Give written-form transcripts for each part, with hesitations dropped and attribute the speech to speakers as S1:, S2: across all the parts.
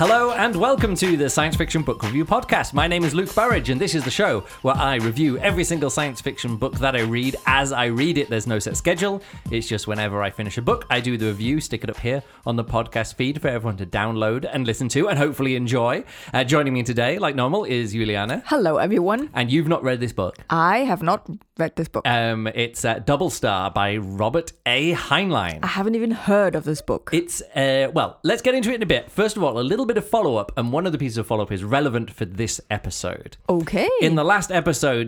S1: Hello and welcome to the Science Fiction Book Review Podcast. My name is Luke Burridge and this is the show where I review every single science fiction book that I read as I read it. There's no set schedule. It's just whenever I finish a book, I do the review, stick it up here on the podcast feed for everyone to download and listen to and hopefully enjoy. Joining me today, like normal, is Juliana.
S2: Hello, everyone.
S1: And you've not read this book.
S2: I have not read this book.
S1: It's Double Star by Robert A. Heinlein.
S2: I haven't even heard of this book.
S1: It's, well, let's get into it in a bit. First of all, a little bit of follow-up, and one of the pieces of follow-up is relevant for this episode.
S2: Okay.
S1: In the last episode,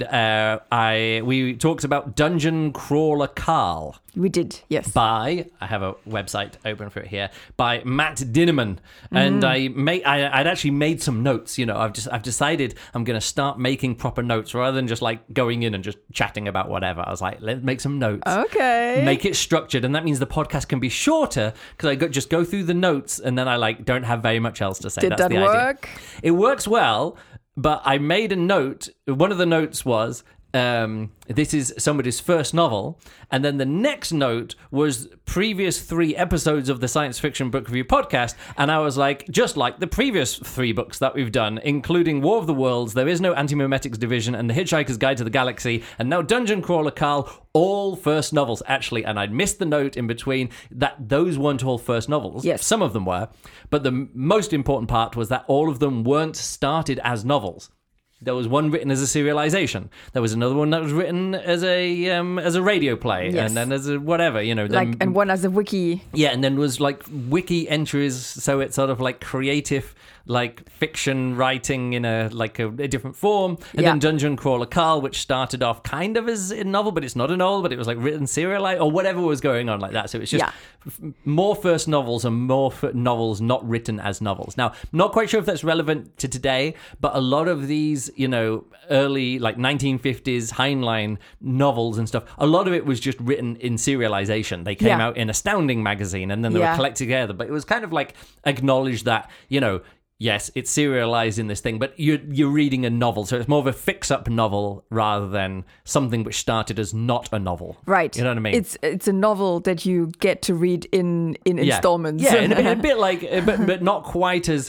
S1: we talked about Dungeon Crawler Carl.
S2: We did, yes.
S1: I have a website open for it here, by Matt Dinneman. And I'd actually made some notes. You know, I've decided I'm going to start making proper notes rather than just like going in and just chatting about whatever. I was like, let's make some notes.
S2: Okay.
S1: Make it structured, and that means the podcast can be shorter because I just go through the notes and then I don't have very much else to say.
S2: Did
S1: That's
S2: that
S1: the
S2: work?
S1: idea. It works well, but I made a note. One of the notes was, this is somebody's first novel, and then the next note was previous 3 episodes of the Science Fiction Book Review Podcast, and I was like, just like the previous 3 books that we've done, including War of the Worlds, There Is No Anti-Memetics Division, and The Hitchhiker's Guide to the Galaxy, and now Dungeon Crawler Carl, all first novels, actually, and I'd missed the note in between that those weren't all first novels.
S2: Yes.
S1: Some of them were, but the most important part was that all of them weren't started as novels. There was one written as a serialization. There was another one that was written as a radio play,
S2: yes.
S1: and then as a whatever, you know.
S2: And one as a wiki.
S1: Yeah, and then was like wiki entries, so it's sort of like creative, like fiction writing in a different form. And then Dungeon Crawler Carl, which started off kind of as a novel, but it's not a novel, but it was like written serialized or whatever was going on like that. So it's just more first novels and more novels not written as novels. Now, not quite sure if that's relevant to today, but a lot of these, you know, early like 1950s Heinlein novels and stuff, a lot of it was just written in serialization. They came out in Astounding magazine and then they were collected together. But it was kind of like acknowledged that, you know, yes, it's serialized in this thing, but you're reading a novel, so it's more of a fix-up novel rather than something which started as not a novel.
S2: Right.
S1: You know what I mean?
S2: It's a novel that you get to read in installments.
S1: Yeah, and a bit like, but not quite as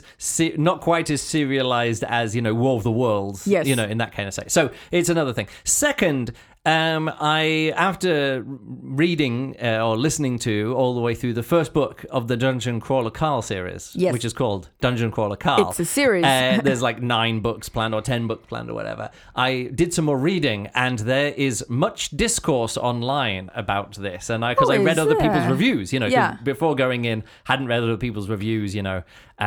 S1: serialized as, you know, War of the Worlds.
S2: Yes.
S1: You know, in that kind of sense. So it's another thing. Second, after reading or listening to all the way through the first book of the Dungeon Crawler Carl series, which is called Dungeon Crawler Carl.
S2: It's a series.
S1: There's like 9 books planned or 10 books planned or whatever. I did some more reading, and there is much discourse online about this. And because I read other people's reviews, you know, 'cause before going in, hadn't read other people's reviews, you know.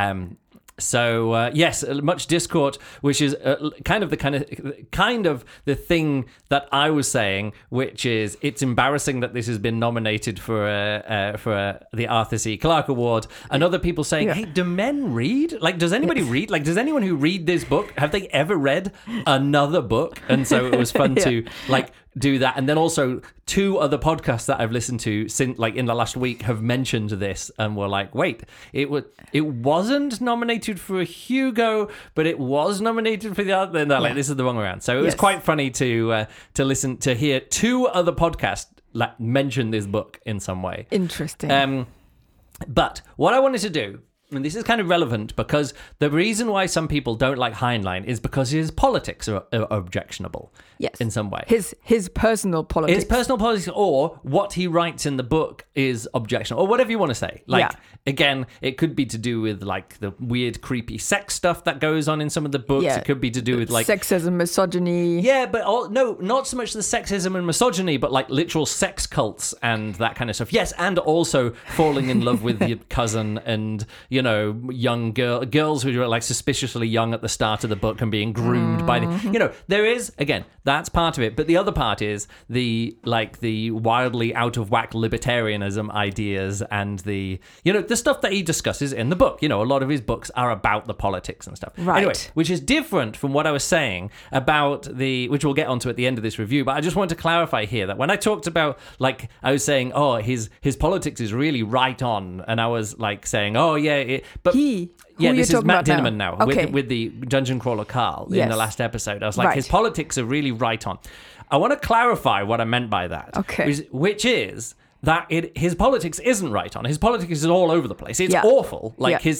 S1: So yes, much discord, which is kind of the thing that I was saying, which is it's embarrassing that this has been nominated for the Arthur C. Clarke Award, and other people saying, "Hey, do men read? Like, does anybody read? Like, does anyone who read this book have they ever read another book?" And so it was fun to like do that. And then also 2 other podcasts that I've listened to since like in the last week have mentioned this and were like, wait, it wasn't nominated for a Hugo, but it was nominated for the other. And they're like, this is the wrong way around. So it was quite funny to listen to hear 2 other podcasts mention this book in some way.
S2: Interesting.
S1: But what I wanted to do, and this is kind of relevant because the reason why some people don't like Heinlein is because his politics are objectionable.
S2: Yes.
S1: In some way.
S2: His personal politics.
S1: His personal politics, or what he writes in the book is objectionable, or whatever you want to say. Like, again, it could be to do with like the weird, creepy sex stuff that goes on in some of the books. It could be to do with like
S2: sexism, misogyny.
S1: Yeah, but no, not so much the sexism and misogyny, but like literal sex cults and that kind of stuff. Yes, and also falling in love with your cousin and, you know, young girls who are like suspiciously young at the start of the book and being groomed by the, you know, there is, again, that's part of it. But the other part is the wildly out of whack libertarianism ideas and the, you know, the stuff that he discusses in the book. You know, a lot of his books are about the politics and stuff.
S2: Right.
S1: Anyway, which is different from what I was saying about which we'll get onto at the end of this review. But I just want to clarify here that when I talked about, like, I was saying, oh, his politics is really right on. And I was like saying, oh, yeah. This is Matt Dinneman now with the Dungeon Crawler Carl in the last episode. I was like, his politics are really right on. I want to clarify what I meant by that.
S2: Okay.
S1: Which is his politics isn't right on. His politics is all over the place. It's awful.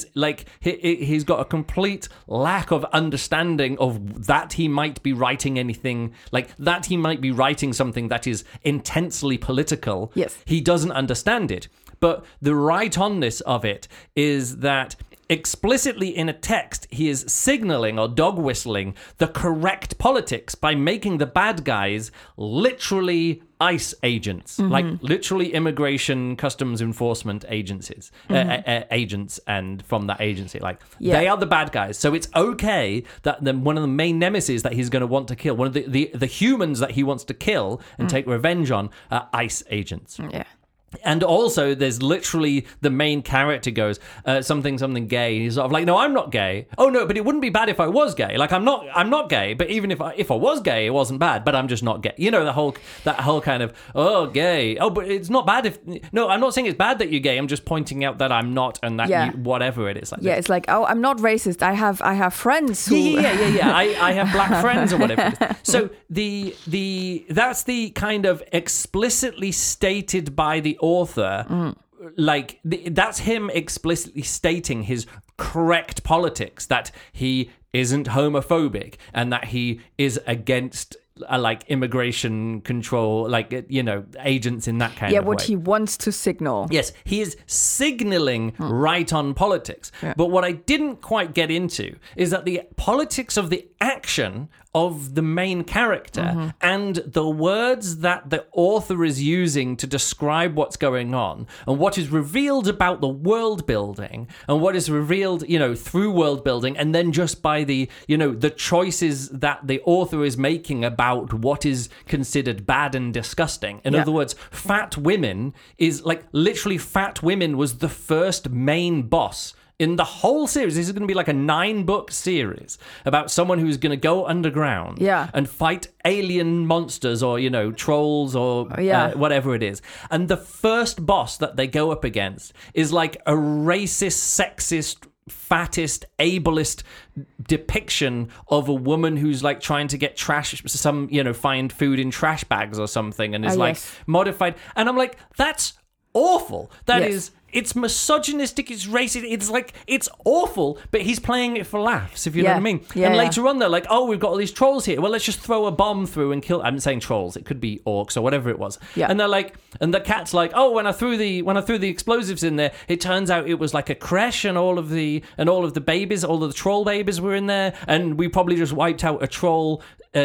S1: He's got a complete lack of understanding of that he might be writing anything, like that he might be writing something that is intensely political.
S2: Yes.
S1: He doesn't understand it. But the right-onness of it is that explicitly in a text, he is signaling or dog whistling the correct politics by making the bad guys literally ICE agents, like literally immigration customs enforcement agencies, agents, and from that agency, they are the bad guys. So it's okay that one of the main nemesis that he's going to want to kill, one of the humans that he wants to kill and take revenge on, are ICE agents.
S2: Yeah.
S1: And also, there's literally the main character goes something gay. He's sort of like, no, I'm not gay. Oh no, but it wouldn't be bad if I was gay. Like I'm not gay. But even if I was gay, it wasn't bad. But I'm just not gay. You know, that whole kind of gay. Oh, but it's not bad if no. I'm not saying it's bad that you're gay. I'm just pointing out that I'm not, and that you, whatever it is. Like
S2: it's like, oh, I'm not racist. I have friends who.
S1: Yeah. I have black friends or whatever it is. So that's the kind of explicitly stated by the author, that's him explicitly stating his correct politics, that he isn't homophobic and that he is against immigration control, agents in that kind of way.
S2: Yeah, what he wants to signal.
S1: Yes, he is signaling right on politics. Yeah. But what I didn't quite get into is that the politics of the action of the main character and the words that the author is using to describe what's going on and what is revealed about the world building and what is revealed, through world building, and then just by the choices that the author is making about what is considered bad and disgusting. In other words, fat women is literally fat women was the first main boss in the whole series. This is going to be like a 9-book series about someone who's going to go underground and fight alien monsters or, trolls or whatever it is. And the first boss that they go up against is like a racist, sexist, fattest, ableist depiction of a woman who's trying to get find food in trash bags or something and is modified. And I'm like, that's awful. That is... It's misogynistic, it's racist, it's awful, but he's playing it for laughs, if you know what I mean. And later on, they're like, oh, we've got all these trolls here. Well, let's just throw a bomb through and kill... I'm saying trolls, it could be orcs or whatever it was. Yeah. And they're like... And the cat's like, oh, when I threw the explosives in there, it turns out it was like a creche and all of the babies, all of the troll babies were in there, and we probably just wiped out a troll...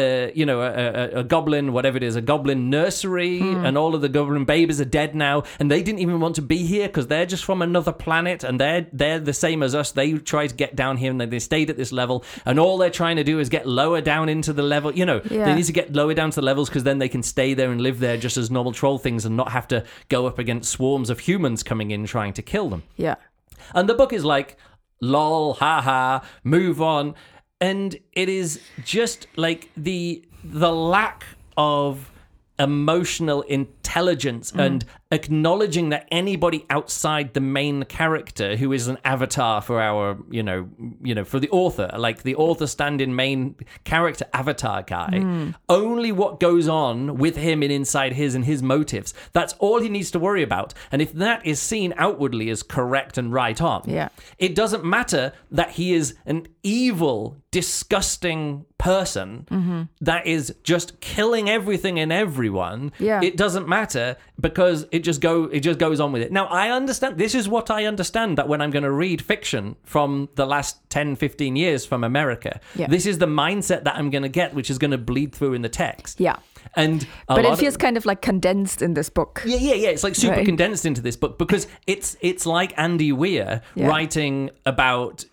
S1: a goblin, whatever it is, a goblin nursery, and all of the goblin babies are dead now, and they didn't even want to be here because they're just from another planet, and they're the same as us. They tried to get down here, and they stayed at this level, and all they're trying to do is get lower down into the level. They need to get lower down to the levels because then they can stay there and live there just as normal troll things and not have to go up against swarms of humans coming in trying to kill them.
S2: Yeah.
S1: And the book is like, lol, haha, move on. And it is just like the lack of emotional intelligence and acknowledging that anybody outside the main character, who is an avatar for our, for the author, like the author stand-in main character avatar guy, only what goes on with him and inside his motives. That's all he needs to worry about. And if that is seen outwardly as correct and right on, it doesn't matter that he is an evil, disgusting person that is just killing everything and everyone. It doesn't matter because it just goes on with it. Now, I understand. This is what I understand, that when I'm going to read fiction from the last 10, 15 years from America, this is the mindset that I'm going to get, which is going to bleed through in the text. Yeah.
S2: But it feels kind of like condensed in this book.
S1: Yeah. It's like super condensed into this book because it's like Andy Weir writing about,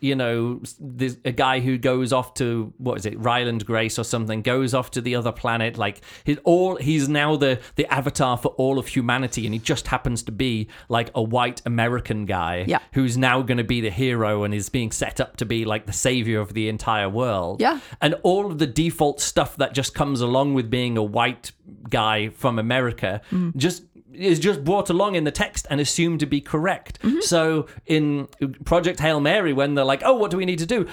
S1: a guy who goes off to, what is it, Ryland Grace or something, goes off to the other planet. Like he's now the avatar for all of humanity, and he just happens to be like a white American guy who's now going to be the hero and is being set up to be like the savior of the entire world. Yeah. And all of the default stuff that just comes along with being a white guy from America just is just brought along in the text and assumed to be correct. So in Project Hail Mary, when they're like, oh, what do we need to do?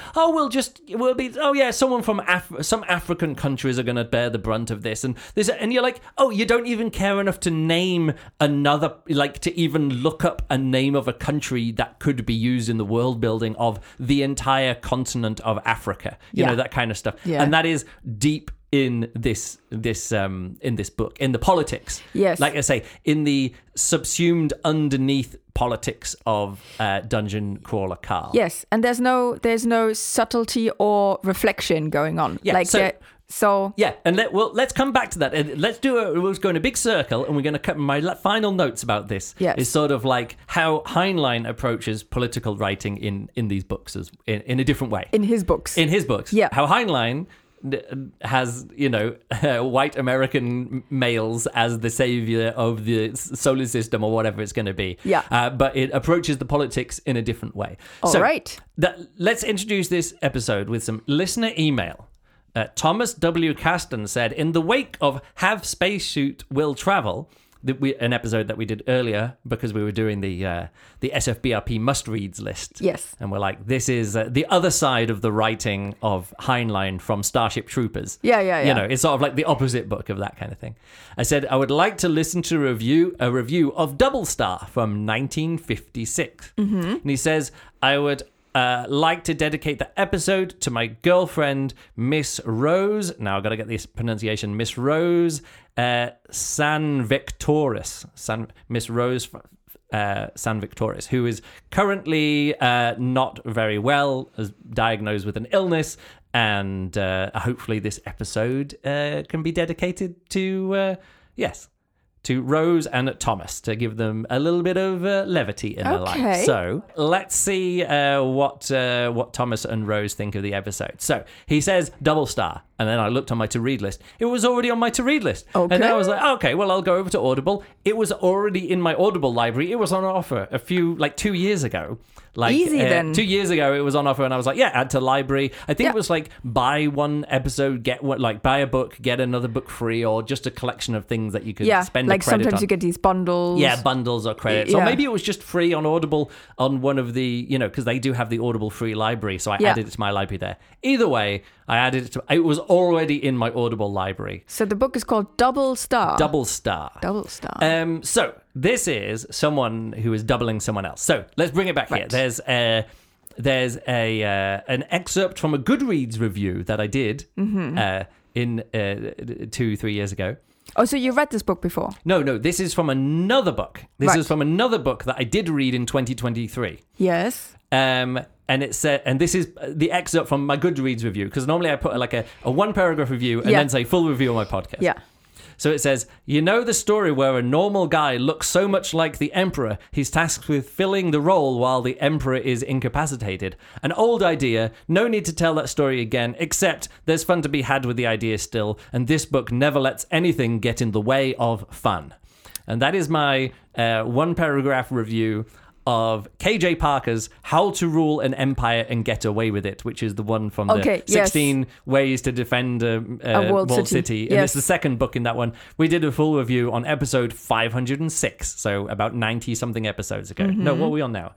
S1: Someone from some African countries are going to bear the brunt of this. And you're like, oh, you don't even care enough to name another, like to even look up a name of a country that could be used in the world building of the entire continent of Africa. You know, that kind of stuff. Yeah. And that is deep in this book, in the politics.
S2: Yes.
S1: Like I say, in the subsumed underneath politics of Dungeon Crawler Carl.
S2: Yes, and there's no subtlety or reflection going on.
S1: Yeah,
S2: so
S1: yeah, and let's come back to that. We'll go in a big circle, and we're going to cut my final notes about this.
S2: Yes.
S1: Is sort of like how Heinlein approaches political writing in these books in a different way.
S2: In his books.
S1: Yeah. How Heinlein has, white American males as the savior of the solar system or whatever it's going to be.
S2: Yeah.
S1: But it approaches the politics in a different way.
S2: All right.
S1: Let's introduce this episode with some listener email. Thomas W. Caston said, in the wake of Have Spacesuit Will Travel, an episode that we did earlier because we were doing the SFBRP must-reads list.
S2: Yes.
S1: And we're like, this is the other side of the writing of Heinlein from Starship Troopers.
S2: Yeah.
S1: It's sort of like the opposite book of that kind of thing. I said, I would like to listen to a review of Double Star from 1956. Mm-hmm. And he says, I would like to dedicate the episode to my girlfriend, Miss Rose. Now I've got to get this pronunciation. Miss Rose San Victoris. Miss Rose San Victoris, who is currently not very well, is diagnosed with an illness, and hopefully this episode can be dedicated to to Rose and Thomas, to give them a little bit of levity in their life. So let's see what Thomas and Rose think of the episode. So he says Double Star, and then I looked on my to-read list. It was already on my to-read list.
S2: Okay.
S1: And then I was like, okay, well, I'll go over to Audible. It was already in my Audible library. It was on offer 2 years ago.
S2: Easy then.
S1: 2 years ago, it was on offer, and I was like, add to library. I think it was like buy one episode, get one, like buy a book, get another book free, or just a collection of things that you could spend a credit
S2: sometimes
S1: on.
S2: you get these bundles.
S1: Yeah, bundles or credits. Or maybe it was just free on Audible on one of the, because they do have the Audible free library, so I added it to my library there. Either way, I added it to, it was already in my Audible library.
S2: So the book is called Double Star.
S1: Double Star.
S2: Double Star.
S1: So this is someone who is doubling someone else. So let's bring it back here. There's an excerpt from a Goodreads review that I did in 2-3 years ago.
S2: Oh, so you read this book before?
S1: No, this is from another book. This is from another book that I did read in 2023.
S2: Yes.
S1: And it said, and this is the excerpt from my Goodreads review, because normally I put like a one paragraph review and then say full review on my podcast.
S2: Yeah.
S1: So it says, the story where a normal guy looks so much like the Emperor, he's tasked with filling the role while the Emperor is incapacitated. An old idea, no need to tell that story again, except there's fun to be had with the idea still, and this book never lets anything get in the way of fun. And that is my one paragraph review of KJ Parker's How to Rule an Empire and Get Away with It, which is the one from the 16 Ways to Defend a Walled City. And it's the second book in that one. We did a full review on episode 506, so about 90-something episodes ago. No, what are we on now?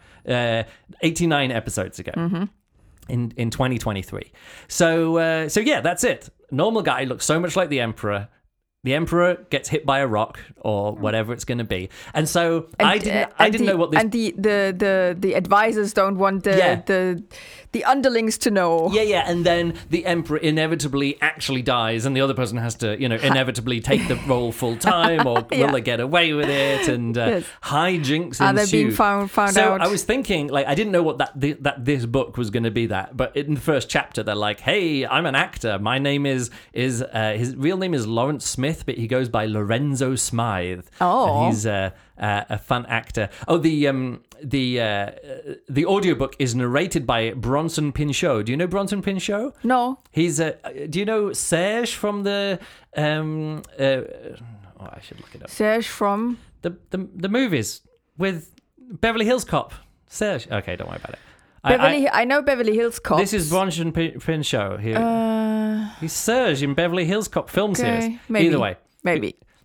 S1: 89 episodes ago. In 2023. So that's it. Normal guy looks so much like the Emperor. The Emperor gets hit by a rock or whatever it's going to be, and so I didn't know what this.
S2: And the advisors don't want the underlings to know.
S1: Yeah, and then the Emperor inevitably actually dies, and the other person has to inevitably take the role full time, or will they get away with it? And hijinks ensue.
S2: Are they being found out?
S1: So I was thinking, I didn't know what that this book was going to be that, but in the first chapter they're like, "Hey, I'm an actor. My name is his real name is Lawrence Smith." But he goes by Lorenzo Smythe.
S2: Oh,
S1: and he's a fun actor. Oh, the audiobook is narrated by Bronson Pinchot. Do you know Bronson Pinchot?
S2: No.
S1: He's do you know Serge from the I should look it up.
S2: Serge from
S1: the movies with Beverly Hills Cop. Serge. Okay, don't worry about it.
S2: I know Beverly Hills Cop.
S1: This is Bronson Pinchot here. He's Serge in Beverly Hills Cop film series.
S2: Maybe.
S1: Either way.
S2: Maybe.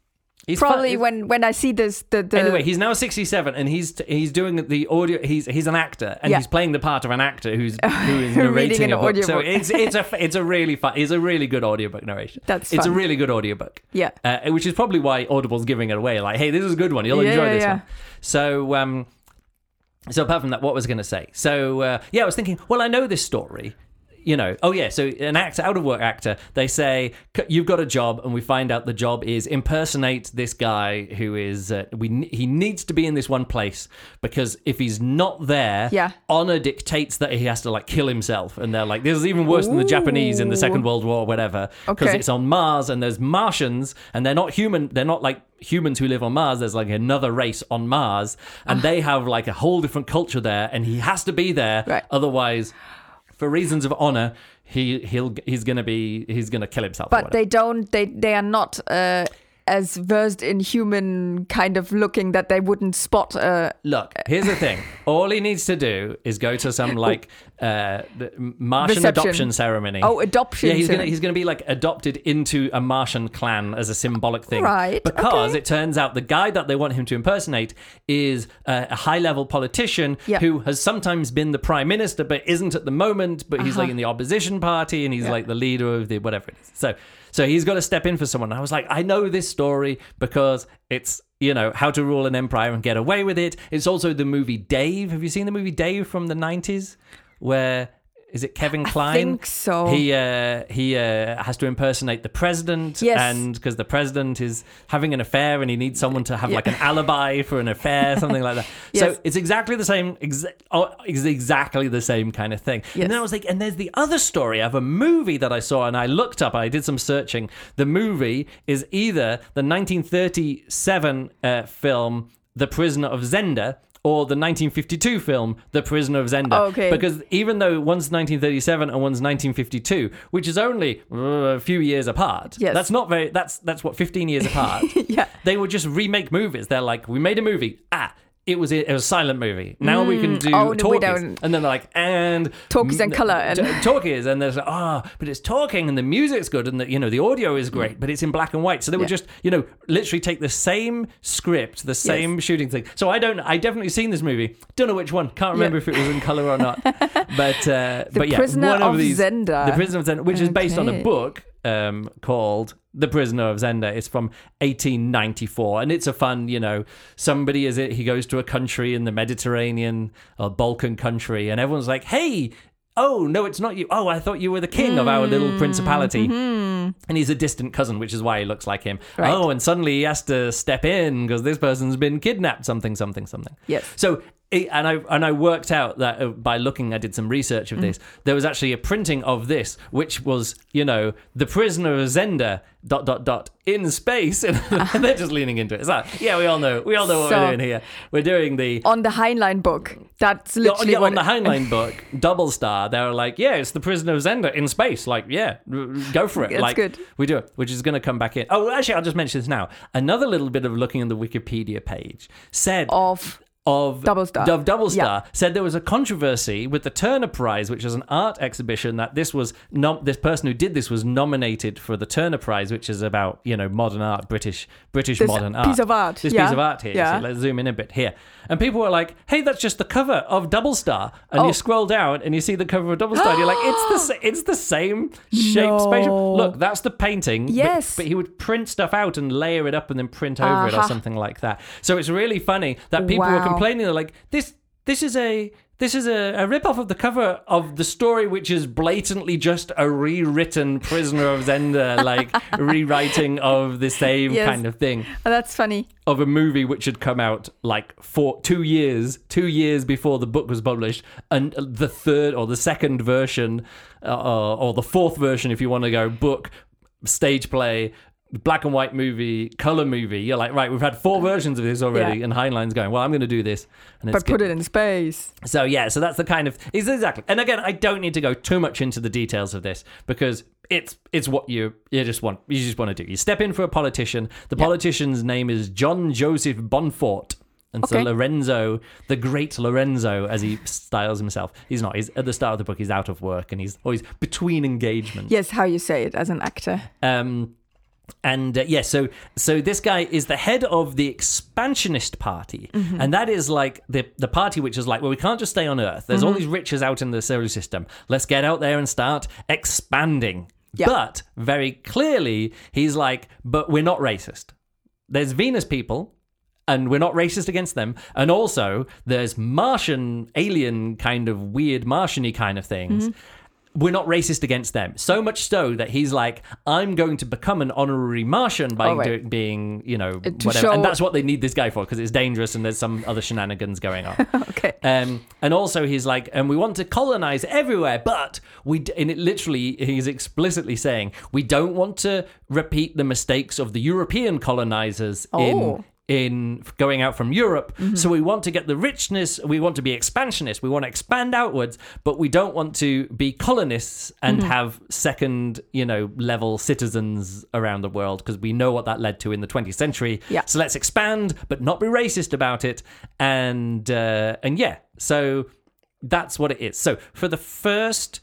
S1: He's
S2: probably when I see this.
S1: Anyway, he's now 67, and he's doing the audio. He's an actor, and he's playing the part of an actor who is narrating a book. So it's a really fun. It's a really good audiobook narration. It's a really good audiobook.
S2: Yeah,
S1: which is probably why Audible's giving it away. Like, hey, this is a good one. You'll enjoy this one. So apart from that, what was I going to say? So I was thinking. Well, I know this story. You know, so an actor, out of work actor, they say, you've got a job, and we find out the job is impersonate this guy who is, he needs to be in this one place, because if he's not there, honor dictates that he has to, like, kill himself. And they're like, this is even worse than the Japanese in the Second World War or whatever, because it's on Mars, and there's Martians, and they're not human, they're not like humans who live on Mars. There's like another race on Mars, and they have like a whole different culture there, and he has to be there, otherwise... For reasons of honor, he's gonna kill himself.
S2: But they are not as versed in human kind of looking that they wouldn't spot.
S1: Look, here's the thing: all he needs to do is go to some like Martian
S2: reception.
S1: Adoption ceremony.
S2: Oh, adoption!
S1: Yeah, he's gonna be like adopted into a Martian clan as a symbolic thing,
S2: right?
S1: Because it turns out the guy that they want him to impersonate is a high-level politician who has sometimes been the prime minister, but isn't at the moment. But he's like in the opposition party, and he's like the leader of the whatever it is. So he's got to step in for someone. And I was like, I know this story because it's, How to Rule an Empire and Get Away with It. It's also the movie Dave. Have you seen the movie Dave from the 90s? Where... Is it Kevin Kline?
S2: I think so.
S1: He has to impersonate the president, and because the president is having an affair, and he needs someone to have like an alibi for an affair, something like that. So it's exactly the same, exactly the same kind of thing. Yes. And then I was like, and there's the other story of a movie that I saw, and I looked up, I did some searching. The movie is either the 1937 film The Prisoner of Zenda, or the 1952 film, The Prisoner of Zenda.
S2: Okay.
S1: Because even though one's 1937 and one's 1952, which is only a few years apart, that's not very, that's what, 15 years apart, they would just remake movies. They're like, we made a movie, it was a silent movie. Now we can do talkies. And then they're like, and...
S2: Talkies and colour.
S1: Talkies. And there's but it's talking and the music's good and the audio is great, but it's in black and white. So they would just, literally take the same script, the same shooting thing. So I definitely seen this movie. Don't know which one. Can't remember if it was in colour or not. But
S2: The Prisoner of Zenda.
S1: The Prisoner of Zenda, which is based on a book called The Prisoner of Zenda. It's from 1894, and it's a fun, he goes to a country in the Mediterranean or Balkan country, and everyone's like, hey, oh, no, it's not you. Oh, I thought you were the king of our little principality. And he's a distant cousin, which is why he looks like him. Right. Oh, and suddenly he has to step in because this person's been kidnapped, something.
S2: Yes.
S1: So... And I worked out that by looking, I did some research of this. There was actually a printing of this, which was, The Prisoner of Zenda ... in space, and they're just leaning into it. It's like, we all know what we're doing here. We're doing the
S2: on the Heinlein book. That's literally
S1: on the Heinlein book, Double Star. They were like, it's The Prisoner of Zenda in space. Like, go for it.
S2: It's
S1: like,
S2: good.
S1: We do it, which is going to come back in. Oh, actually, I'll just mention this now. Another little bit of looking on the Wikipedia page said of Double Star said there was a controversy with the Turner Prize, which is an art exhibition that this this person who did this was nominated for the Turner Prize, which is about modern art, British modern art.
S2: Piece of art.
S1: This piece of art here. So let's zoom in a bit here. And people were like, hey, that's just the cover of Double Star. And you scroll down and you see the cover of Double Star and you're like, it's the same shaped spaceship. Look, that's the painting.
S2: Yes.
S1: But he would print stuff out and layer it up and then print over it or something like that. So it's really funny that people were complaining. They're like, this is a rip-off of the cover of the story, which is blatantly just a rewritten Prisoner of Zenda, like rewriting of the same kind of thing.
S2: Oh, that's funny.
S1: Of a movie which had come out like 2 years before the book was published, and the third or the second version, or the fourth version, if you want to go, book, stage play, black and white movie, color movie. You're like, right, we've had 4 versions of this already, and Heinlein's going, well, I'm going to do this, and
S2: but put it in space.
S1: So so that's the kind of exactly. And again, I don't need to go too much into the details of this because it's what you just want to do. You step in for a politician. The politician's name is John Joseph Bonfort. And so Lorenzo, the great Lorenzo, as he styles himself, he's not. He's at the start of the book. He's out of work and he's always between engagements.
S2: Yes, how you say it as an actor.
S1: And so this guy is the head of the Expansionist Party, and that is like the party which is like, well, we can't just stay on Earth. There's all these riches out in the solar system. Let's get out there and start expanding. Yep. But very clearly, he's like, but we're not racist. There's Venus people, and we're not racist against them. And also, there's Martian, alien kind of weird Martian-y kind of things. We're not racist against them. So much so that he's like, I'm going to become an honorary Martian by being, whatever. And that's what they need this guy for, because it's dangerous and there's some other shenanigans going on.
S2: Okay.
S1: And also he's like, and we want to colonize everywhere, but he's explicitly saying, we don't want to repeat the mistakes of the European colonizers in going out from Europe. So we want to get the richness, we want to be expansionists, we want to expand outwards, but we don't want to be colonists and have second, level citizens around the world, because we know what that led to in the 20th century.
S2: Yeah.
S1: So let's expand, but not be racist about it. And so that's what it is. So for the first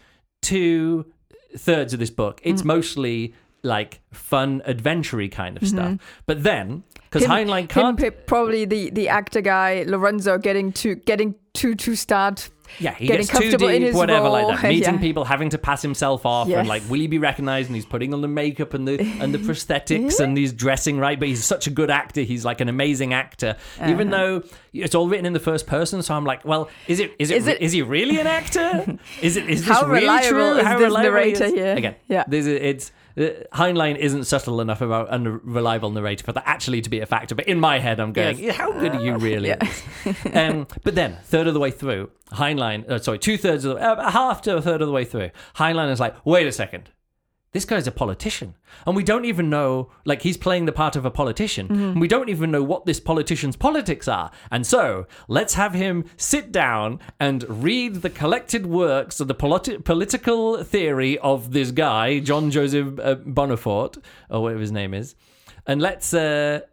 S1: 2/3 of this book, it's mostly like fun, adventure-y kind of stuff. But then, because Heinlein can't...
S2: probably the actor guy, Lorenzo, getting to start...
S1: Yeah, he
S2: getting
S1: gets too
S2: comfortable in
S1: deep,
S2: his
S1: whatever,
S2: role.
S1: like that. Meeting people, having to pass himself off,
S2: Yes.
S1: and like, will he be recognized? And he's putting on the makeup and the prosthetics, and he's dressing right. But he's such a good actor. He's like an amazing actor, even though it's all written in the first person. So I'm like, well, is he really an actor? Is this
S2: How
S1: really
S2: reliable
S1: true?
S2: is
S1: How
S2: this
S1: reliable
S2: narrator
S1: is?
S2: here?
S1: Again,
S2: Yeah.
S1: Heinlein isn't subtle enough about unreliable narrator for that actually to be a factor. But in my head, I'm going, how good are you really? But then, third of the way through, Heinlein, half to a third of the way through, Heinlein is like, wait a second. This guy's a politician. And we don't even know, like, he's playing the part of a politician. And we don't even know what this politician's politics are. And so, let's have him sit down and read the collected works of the political theory of this guy, John Joseph Bonaparte, or whatever his name is. And let's, John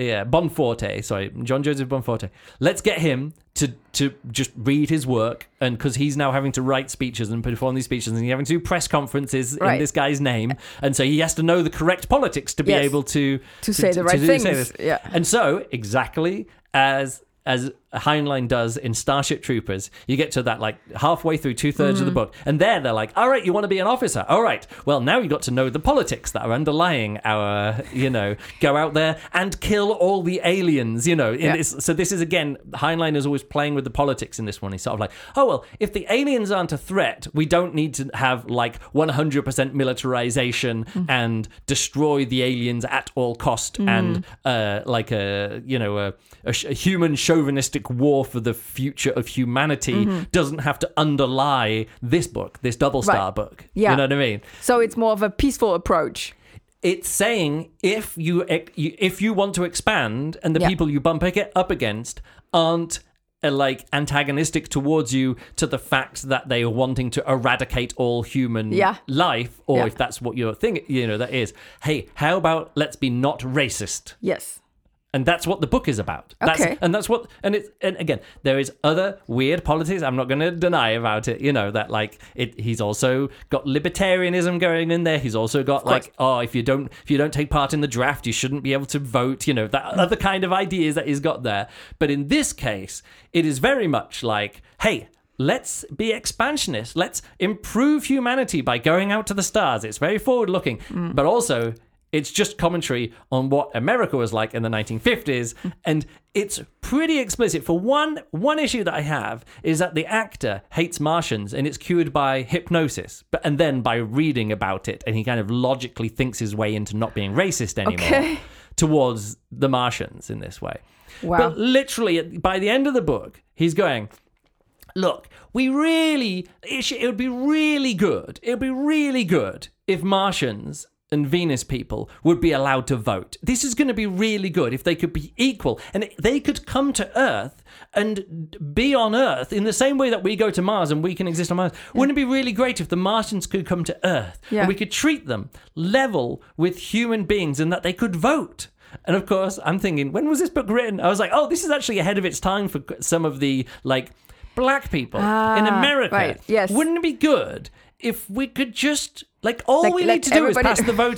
S1: Joseph Bonaparte. Let's get him to just read his work, and because he's now having to write speeches and perform these speeches, and he's having to do press conferences in this guy's name, and so he has to know the correct politics to be able to
S2: say the right things. Yeah.
S1: And so, exactly as Heinlein does in Starship Troopers, you get to that like halfway through 2/3 of the book, and they're like, all right, you want to be an officer? All right, well, now you got to know the politics that are underlying our, go out there and kill all the aliens, So this is, again, Heinlein is always playing with the politics in this one. He's sort of like, oh, well, if the aliens aren't a threat, we don't need to have like 100% militarization and destroy the aliens at all cost and like a human chauvinistic war for the future of humanity doesn't have to underlie this book, this Double Star book.
S2: Yeah.
S1: You know what I mean?
S2: So it's more of a peaceful approach.
S1: It's saying if you want to expand and the people you bump up against aren't like antagonistic towards you to the fact that they are wanting to eradicate all human life, or if that's what you're thinking, that is, hey, how about let's be not racist?
S2: Yes.
S1: And that's what the book is about. And again, there is other weird politics I'm not going to deny about it. That like he's also got libertarianism going in there. He's also got like, if you don't take part in the draft, you shouldn't be able to vote. That other kind of ideas that he's got there. But in this case, it is very much like, hey, let's be expansionists. Let's improve humanity by going out to the stars. It's very forward-looking, but also it's just commentary on what America was like in the 1950s, and it's pretty explicit. For one issue that I have is that the actor hates Martians, and it's cured by hypnosis, and then by reading about it, and he kind of logically thinks his way into not being racist anymore towards the Martians in this way.
S2: Wow.
S1: But literally, by the end of the book, he's going, look, it would be really good. It would be really good if Martians and Venus people would be allowed to vote. This is going to be really good if they could be equal, and they could come to Earth and be on Earth in the same way that we go to Mars and we can exist on Mars. Wouldn't it be really great if the Martians could come to Earth and we could treat them level with human beings and that they could vote? And of course, I'm thinking, when was this book written? I was like, oh, this is actually ahead of its time for some of the like black people in America.
S2: Right. Yes.
S1: Wouldn't it be good if we could just all we need to do is pass the vote,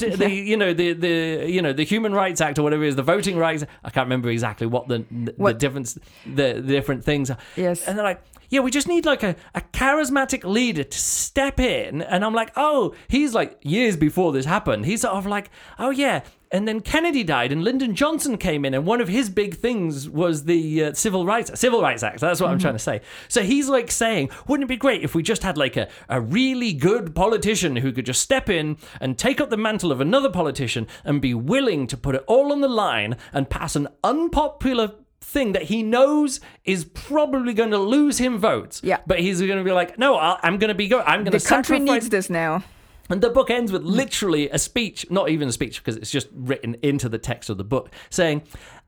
S1: the Human Rights Act or whatever it is, the Voting Rights. I can't remember exactly what the difference, the different things are.
S2: Yes,
S1: and they're like, yeah, we just need like a charismatic leader to step in. And I'm like, oh, he's like years before this happened. He's sort of like, oh yeah. And then Kennedy died and Lyndon Johnson came in, and one of his big things was the Civil Rights Act. That's what I'm trying to say. So he's like saying, wouldn't it be great if we just had like a really good politician who could just step in and take up the mantle of another politician and be willing to put it all on the line and pass an unpopular thing that he knows is probably going to lose him votes.
S2: Yeah.
S1: But he's going to be like, no, I'm going to be I'm going to sacrifice.
S2: The country needs this now.
S1: And the book ends with literally a speech, not even a speech because it's just written into the text of the book, saying,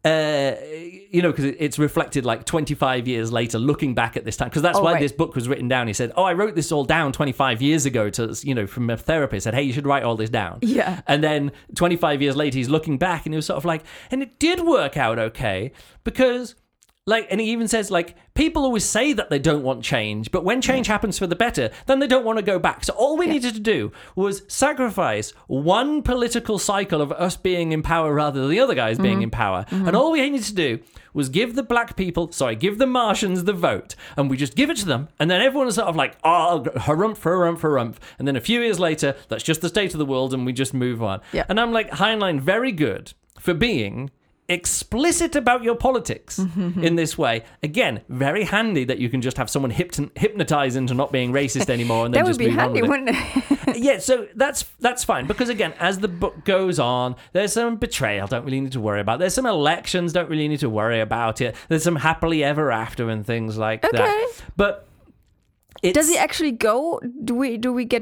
S1: because it's reflected like 25 years later, looking back at this time, because that's why this book was written down. He said, I wrote this all down 25 years ago from a therapist, said, hey, you should write all this down.
S2: Yeah.
S1: And then 25 years later, he's looking back and he was sort of like, and it did work out okay because... and he even says, people always say that they don't want change, but when change happens for the better, then they don't want to go back. So all we needed to do was sacrifice one political cycle of us being in power rather than the other guys being in power. And all we needed to do was give the Martians the vote. And we just give it to them. And then everyone is sort of like, oh, harumph. And then a few years later, that's just the state of the world and we just move on.
S2: Yeah.
S1: And I'm like, Heinlein, very good for being... explicit about your politics in this way. Again, very handy that you can just have someone hypnotized into not being racist anymore and then just move on with it.
S2: That would be handy, wouldn't it?
S1: Yeah, so that's fine because again, as the book goes on, there's some betrayal, don't really need to worry about. There's some elections, don't really need to worry about it. There's some happily ever after and things like that. But
S2: does he actually go? Do we get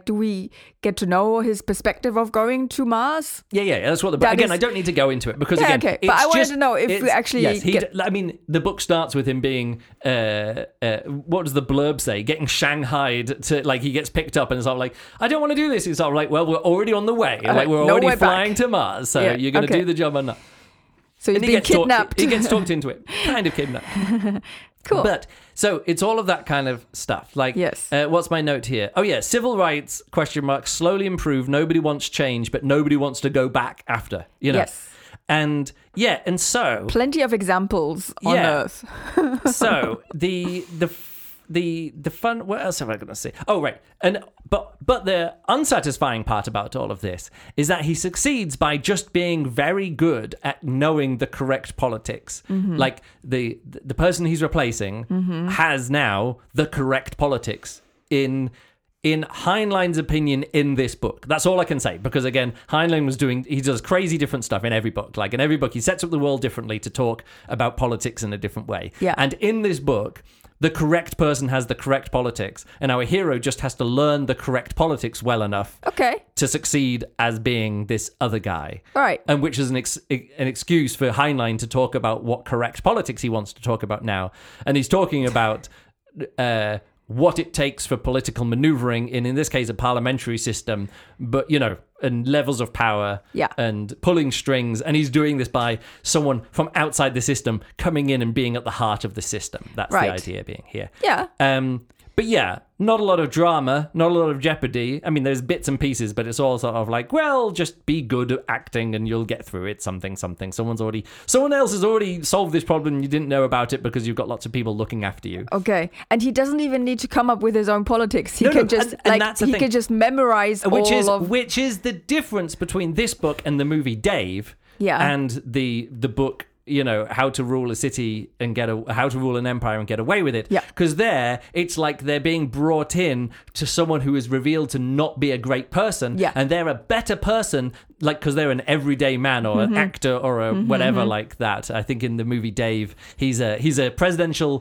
S2: to know his perspective of going to Mars?
S1: Yeah. That's what the book. Again, I don't need to go into it because again,
S2: okay. But I wanted to know if we actually.
S1: Yes, the book starts with him being. What does the blurb say? Getting shanghaied to he gets picked up and it's sort of like, I don't want to do this. He's sort of like, well, we're already on the way. We're already flying to Mars, so you're going to do the job or not.
S2: So he's being kidnapped.
S1: He gets talked into it, kind of kidnapped.
S2: Cool.
S1: But so it's all of that kind of stuff.
S2: Yes.
S1: What's my note here? Oh yeah, civil rights ? Slowly improve. Nobody wants change, but nobody wants to go back after.
S2: Yes.
S1: And so
S2: plenty of examples on Earth.
S1: So the fun. What else am I going to say? Oh right, but the unsatisfying part about all of this is that he succeeds by just being very good at knowing the correct politics. Like the person he's replacing has now the correct politics in Heinlein's opinion in this book. That's all I can say because again, Heinlein he does crazy different stuff in every book. Like in every book, he sets up the world differently to talk about politics in a different way.
S2: Yeah.
S1: And in this book, the correct person has the correct politics, and our hero just has to learn the correct politics well enough to succeed as being this other guy.
S2: All right.
S1: And which is an excuse for Heinlein to talk about what correct politics he wants to talk about now. And he's talking about what it takes for political maneuvering in this case, a parliamentary system, but, and levels of power and pulling strings. And he's doing this by someone from outside the system coming in and being at the heart of the system. That's the idea being here.
S2: Yeah.
S1: But yeah, not a lot of drama, not a lot of jeopardy. I mean, there's bits and pieces, but it's all sort of like, well, just be good at acting and you'll get through it. Something. Someone else has already solved this problem and you didn't know about it because you've got lots of people looking after you.
S2: Okay. And he doesn't even need to come up with his own politics. He can just memorize
S1: which is the difference between this book and the movie Dave and the book how to rule a city and how to rule an empire and get away with it.
S2: Yeah.
S1: Because there, it's like they're being brought in to someone who is revealed to not be a great person.
S2: Yeah.
S1: And they're a better person, because they're an everyday man or an actor or a whatever like that. I think in the movie Dave, he's a presidential...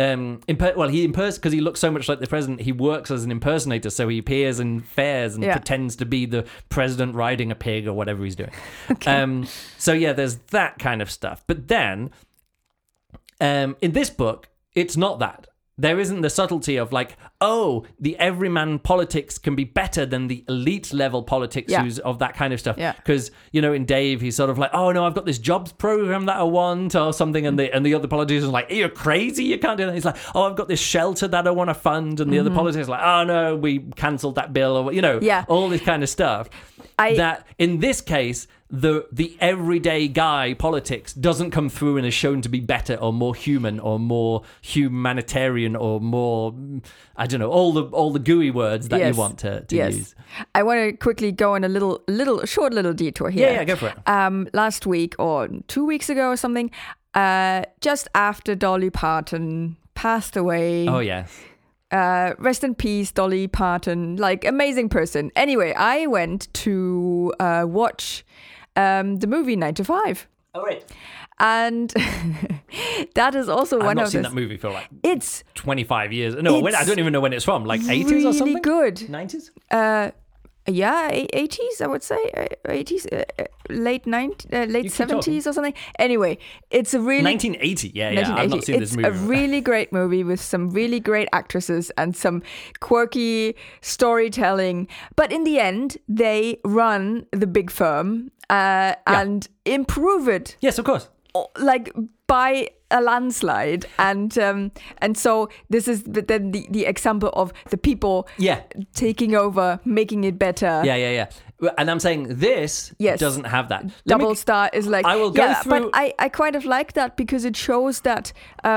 S1: because he looks so much like the president, he works as an impersonator, so he appears in fairs and pretends to be the president riding a pig or whatever he's doing. Okay. So yeah, there's that kind of stuff. But then, in this book, it's not that. there isn't the subtlety of like, oh, the everyman politics can be better than the elite level politics who's of that kind of stuff. Because, in Dave, he's sort of like, oh no, I've got this jobs program that I want or something. And the other politicians are like, you're crazy, you can't do that. He's like, oh, I've got this shelter that I want to fund. And the other politicians are like, oh no, we cancelled that bill, or, all this kind of stuff. That in this case, the everyday guy politics doesn't come through and is shown to be better or more human or more humanitarian or more, I don't know, all the gooey words that you want to use.
S2: I want to quickly go on a short little detour here.
S1: Yeah, go for it.
S2: Last week or 2 weeks ago or something, just after Dolly Parton passed away.
S1: Oh, yes.
S2: Rest in peace, Dolly Parton. Like, amazing person. Anyway, I went to watch the movie 9 to 5.
S1: Oh, right.
S2: And that is also one of the...
S1: I've not seen that movie for like
S2: it's
S1: 25 years. No, I don't even know when it's from. Like 80s or something?
S2: Really good.
S1: 90s?
S2: Yeah, 80s, I would say. 80s, late 70s or something. Anyway, it's a really...
S1: 1980, yeah. I've not seen this movie.
S2: It's a really great movie with some really great actresses and some quirky storytelling. But in the end, they run the big firm and improve it.
S1: Yes, of course.
S2: Like by a landslide, and so this is then the example of the people taking over, making it better.
S1: Yeah. And I'm saying this doesn't have that.
S2: Double Star is like,
S1: I will go through.
S2: But I kind of like that because it shows that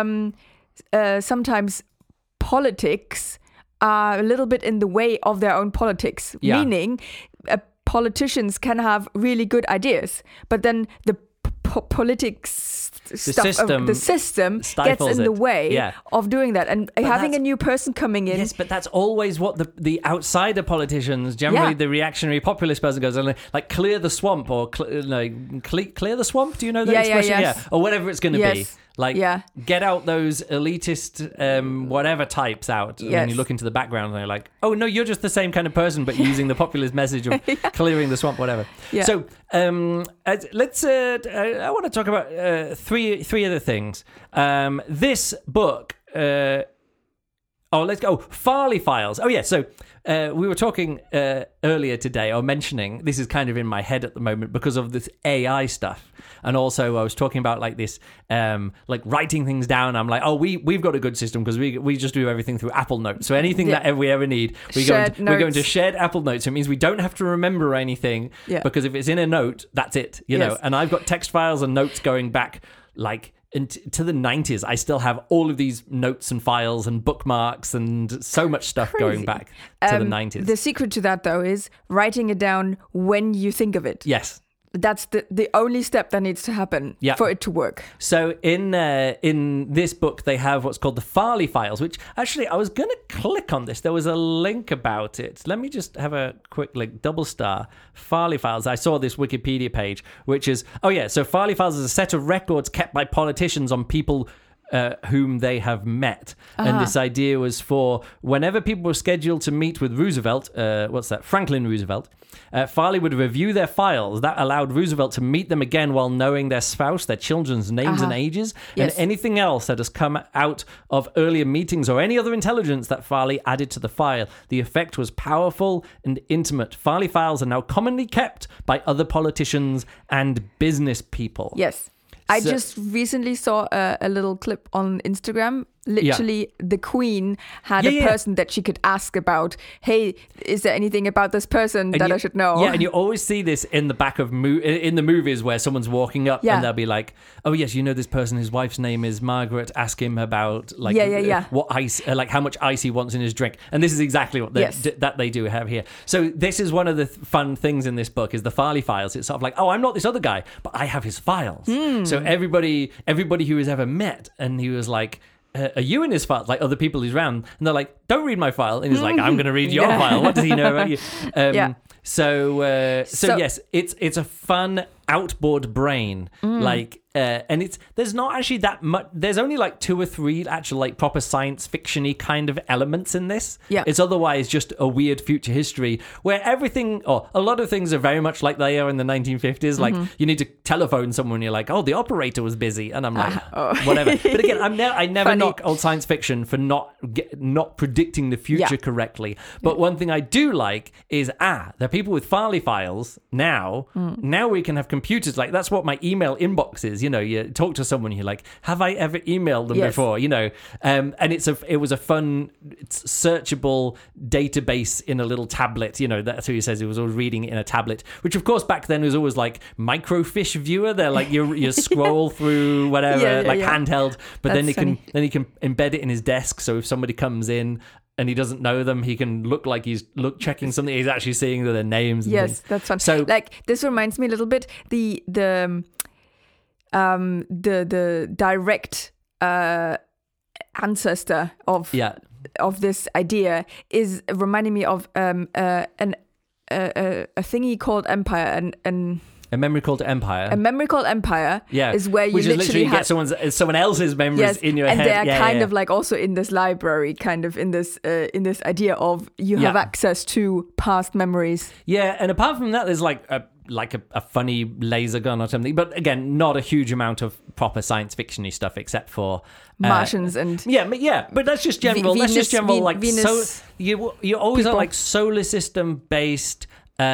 S2: sometimes politics are a little bit in the way of their own politics, meaning politicians can have really good ideas, but then the politics stuff, the system gets in the way of doing that, and having a new person coming in.
S1: Yes, but that's always what the outsider politicians, generally the reactionary populist person, goes and like clear the swamp or clear the swamp. Do you know that expression?
S2: Yes.
S1: Or whatever it's going to be. Like, get out those elitist whatever types out. And then you look into the background and they're like, oh, no, you're just the same kind of person, but using the populist message of clearing the swamp, whatever. Yeah. So let's, I want to talk about three other things. This book, let's go. Farley Files. Oh, yeah. So we were talking earlier today, or mentioning, this is kind of in my head at the moment because of this AI stuff. And also I was talking about like this, like writing things down. I'm like, oh, we've got a good system because we just do everything through Apple Notes. So anything that we ever need, we go into shared Apple Notes. So it means we don't have to remember anything because if it's in a note, that's it, you know. And I've got text files and notes going back like to the 90s. I still have all of these notes and files and bookmarks and so much stuff going back to the 90s.
S2: The secret to that, though, is writing it down when you think of it.
S1: Yes.
S2: That's the only step that needs to happen for it to work.
S1: So in this book, they have what's called the Farley Files, which actually I was going to click on this. There was a link about it. Let me just have a quick link. Double star Farley Files. I saw this Wikipedia page, which is, so Farley Files is a set of records kept by politicians on people whom they have met. And this idea was for whenever people were scheduled to meet with Roosevelt, Franklin Roosevelt, Farley would review their files. That allowed Roosevelt to meet them again while knowing their spouse, their children's names and ages, and anything else that has come out of earlier meetings or any other intelligence that Farley added to the file. The effect was powerful and intimate. Farley Files are now commonly kept by other politicians and business people.
S2: Yes. I just recently saw a little clip on Instagram. Literally, the Queen had a person that she could ask about, hey, is there anything about this person that I should know?
S1: Yeah, and you always see this in the back of in the movies where someone's walking up and they'll be like, oh, yes, you know this person, his wife's name is Margaret, ask him about like what ice, like how much ice he wants in his drink. And this is exactly what that they do have here. So this is one of the fun things in this book is the Farley Files. It's sort of like, oh, I'm not this other guy, but I have his files. So everybody who has ever met, and he was like, are you in his file? Like other people he's around, and they're like, don't read my file. And he's like, I'm going to read your file. What does he know about you? So yes, it's a fun outboard brain. Like and there's not actually that much. There's only like 2 or 3 actual like proper science fiction-y kind of elements in this.
S2: Yeah.
S1: It's otherwise just a weird future history where everything, or a lot of things are very much like they are in the 1950s. Like you need to telephone someone, you're like, oh, the operator was busy, and I'm like, whatever. But again, I never knock old science fiction for not predicting the future correctly. But one thing I do like is there are people with Farley files now. Now we can have computers. Like that's what my email inbox is. You know, you talk to someone, you're like, have I ever emailed them before? You know, and it was a fun, searchable database in a little tablet. You know, that's who he says he was always reading it in a tablet, which of course back then was always like microfiche viewer. They're like you scroll through whatever, handheld, but then he can embed it in his desk. So if somebody comes in and he doesn't know them, he can look like he's checking something. He's actually seeing their names. And things.
S2: That's fun. So like this reminds me a little bit the direct ancestor of this idea is reminding me of a thingy called Empire and
S1: a memory called Empire.
S2: A memory called Empire is where you
S1: literally get someone else's memories in your head.
S2: And they're kind of like also in this library, kind of in this idea of you have access to past memories.
S1: Yeah, and apart from that, there's like a funny laser gun or something. But again, not a huge amount of proper science fiction-y stuff except for
S2: Martians and
S1: but that's just general.
S2: Venus,
S1: that's just general like
S2: Venus
S1: so you always are like solar system based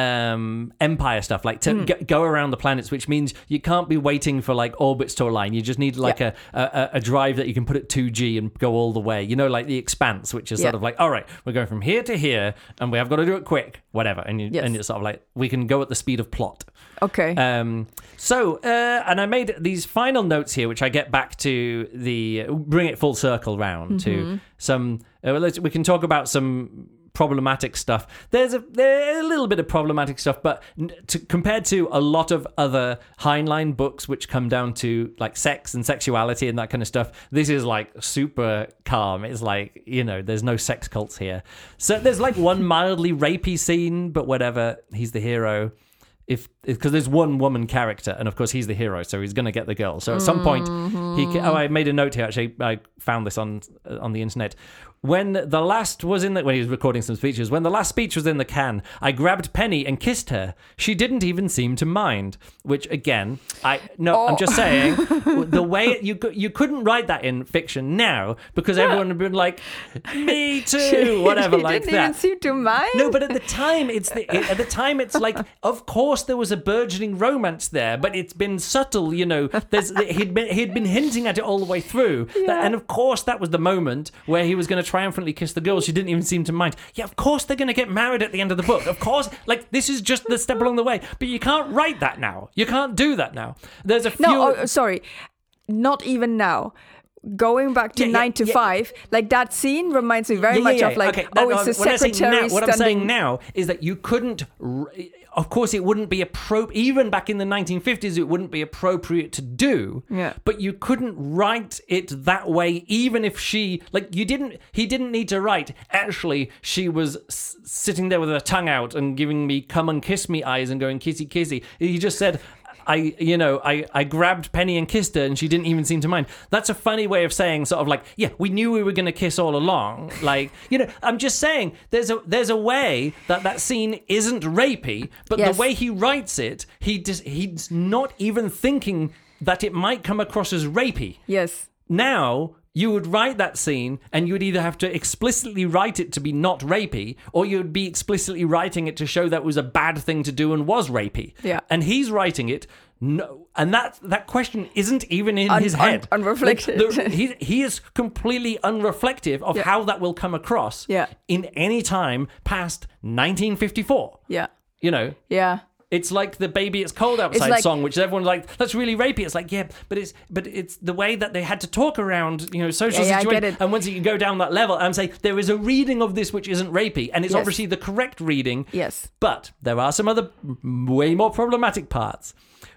S1: empire stuff, like to go around the planets, which means you can't be waiting for like orbits to align. You just need like a drive that you can put at 2G and go all the way, you know, like the Expanse, which is sort of like, all right, we're going from here to here and we have got to do it quick, whatever, and it's sort of like we can go at the speed of plot.
S2: Okay.
S1: So and I made these final notes here, which I get back to bring it full circle round to some we can talk about some problematic stuff. There's a little bit of problematic stuff, but compared to a lot of other Heinlein books which come down to like sex and sexuality and that kind of stuff, this is like super calm. It's like, you know, there's no sex cults here. So there's like one mildly rapey scene, but whatever, he's the hero. Because there's one woman character, and of course he's the hero, so he's going to get the girl. So at some point, I made a note here. Actually, I found this on the internet. When he was recording some speeches, when the last speech was in the can, I grabbed Penny and kissed her. She didn't even seem to mind. Which again, I'm just saying, the way you couldn't write that in fiction now because everyone would been like, me too, whatever, like that.
S2: She didn't even seem to mind.
S1: No, but at the time, it's like, of course there was a burgeoning romance there, but it's been subtle, you know. He'd been hinting at it all the way through, and of course that was the moment where he was going to triumphantly kiss the girl. She didn't even seem to mind. Yeah, of course they're going to get married at the end of the book. Of course, like this is just the step along the way. But you can't write that now. You can't do that now. There's a few.
S2: No, sorry, not even now. Going back to 9 to 5, like that scene reminds me very much of like, it's the secretary.
S1: What I'm saying now is that you couldn't. Of course, it wouldn't be even back in the 1950s, it wouldn't be appropriate to do.
S2: Yeah.
S1: But you couldn't write it that way, even if he didn't need to write, actually, she was sitting there with her tongue out and giving me come and kiss me eyes and going kissy kissy. He just said, I grabbed Penny and kissed her and she didn't even seem to mind. That's a funny way of saying sort of like, yeah, we knew we were going to kiss all along. Like, you know, I'm just saying there's a way that scene isn't rapey, but the way he writes it, he's not even thinking that it might come across as rapey.
S2: Yes.
S1: Now, you would write that scene and you would either have to explicitly write it to be not rapey, or you would be explicitly writing it to show that was a bad thing to do and was rapey.
S2: Yeah.
S1: And he's writing it, no, and that question isn't even in his head.
S2: Unreflected.
S1: Like, he is completely unreflective of how that will come across in any time past 1954.
S2: Yeah.
S1: You know?
S2: Yeah.
S1: It's like the "Baby It's Cold Outside" song, which everyone's like, that's really rapey. It's like, yeah, but it's the way that they had to talk around, you know, social situations. I get it. And once you go down that level, I'm saying there is a reading of this which isn't rapey, and it's obviously the correct reading.
S2: Yes.
S1: But there are some other way more problematic parts.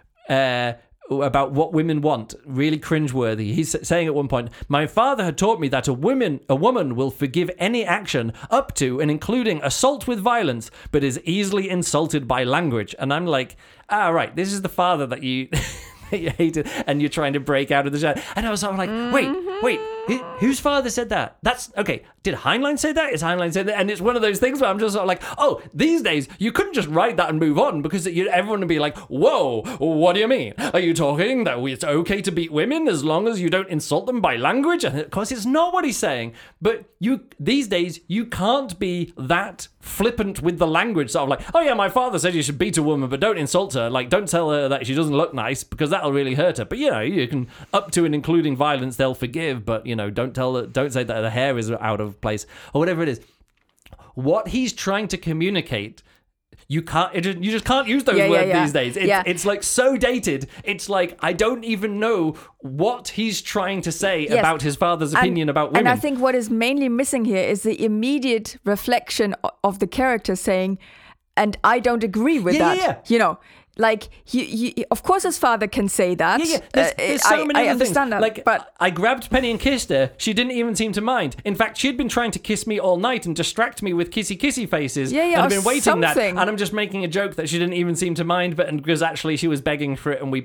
S1: About what women want, really cringeworthy. He's saying at one point, my father had taught me that a woman will forgive any action up to and including assault with violence, but is easily insulted by language. And I'm like, right, this is the father that you you hated, and you're trying to break out of the shadow. And I was sort of like, wait, whose father said that? That's okay. Did Heinlein say that? Is Heinlein say that? And it's one of those things where I'm just sort of like, oh, these days you couldn't just write that and move on, because everyone would be like, whoa, what do you mean? Are you talking that it's okay to beat women as long as you don't insult them by language? And of course, it's not what he's saying. But these days you can't be that flippant with the language, sort of like, oh yeah, my father said you should beat a woman, but don't insult her. Like, don't tell her that she doesn't look nice, because that'll really hurt her. But you can, up to and including violence, they'll forgive. But don't say that the hair is out of place or whatever it is. What he's trying to communicate, you just can't use those words these days. It's like so dated. It's like, I don't even know what he's trying to say about his father's opinion about women.
S2: And I think what is mainly missing here is the immediate reflection of the character saying, and I don't agree with that. Like, he, of course his father can say that.
S1: There's so many
S2: I
S1: other
S2: understand
S1: things.
S2: that.
S1: Like,
S2: but
S1: I grabbed Penny and kissed her. She didn't even seem to mind. In fact, she'd been trying to kiss me all night and distract me with kissy faces. And I've been waiting that. And I'm just making a joke that she didn't even seem to mind, because actually she was begging for it, and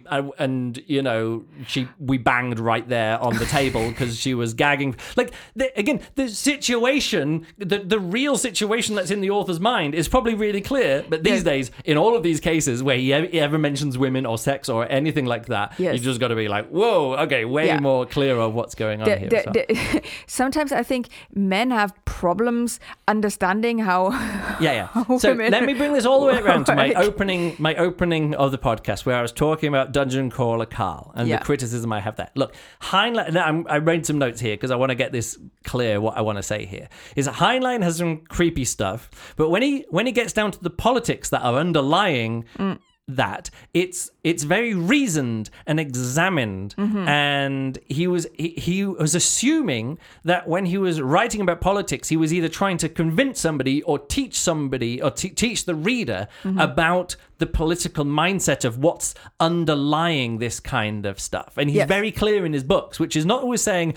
S1: we banged right there on the table because she was gagging. Like, the situation, the real situation that's in the author's mind is probably really clear. But these days, in all of these cases where he ever mentions women or sex or anything like that, you just got to be like, whoa, okay, more clear of what's going on here.
S2: Sometimes I think men have problems understanding how
S1: So let me bring this all the way around to my opening of the podcast, where I was talking about Dungeon Crawler Carl and the criticism I have there. Look, Heinlein, I made some notes here because I want to get this clear. What I want to say here is that Heinlein has some creepy stuff, but when he gets down to the politics that are underlying that, it's very reasoned and examined, and he was assuming that when he was writing about politics, he was either trying to convince somebody or teach somebody or teach the reader about the political mindset of what's underlying this kind of stuff. And he's very clear in his books, which is not always saying,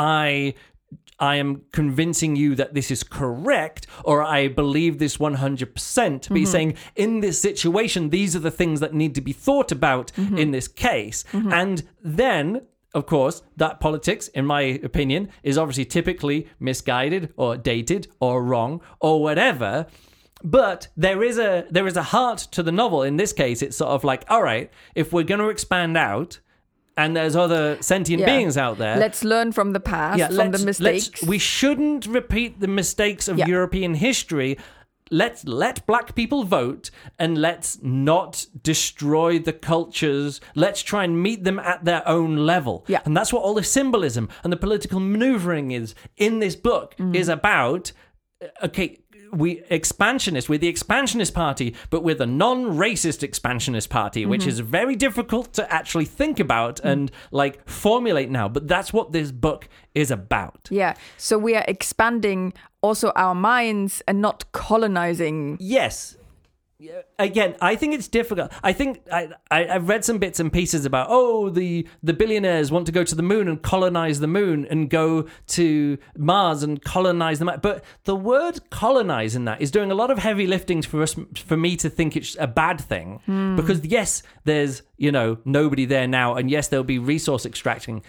S1: I am convincing you that this is correct, or I believe this 100%. But he's saying, in this situation, these are the things that need to be thought about in this case. And then, of course, that politics, in my opinion, is obviously typically misguided or dated or wrong or whatever. But there is a heart to the novel. In this case, it's sort of like, all right, if we're going to expand out, and there's other sentient beings out there,
S2: let's learn from the past, from the mistakes.
S1: We shouldn't repeat the mistakes of European history. Let's let black people vote, and let's not destroy the cultures. Let's try and meet them at their own level. And that's what all the symbolism and the political maneuvering is in this book is about. Okay, we're the expansionist party, but we're the non-racist expansionist party, which is very difficult to actually think about and like formulate now. But that's what this book is about.
S2: Yeah. So we are expanding also our minds and not colonizing.
S1: Yes. Again, I think it's difficult. I think I've read some bits and pieces about, the billionaires want to go to the moon and colonize the moon and go to Mars and colonize the Mars. But the word colonize in that is doing a lot of heavy lifting for me to think it's a bad thing. Because yes, there's, nobody there now. And yes, there'll be resource extraction.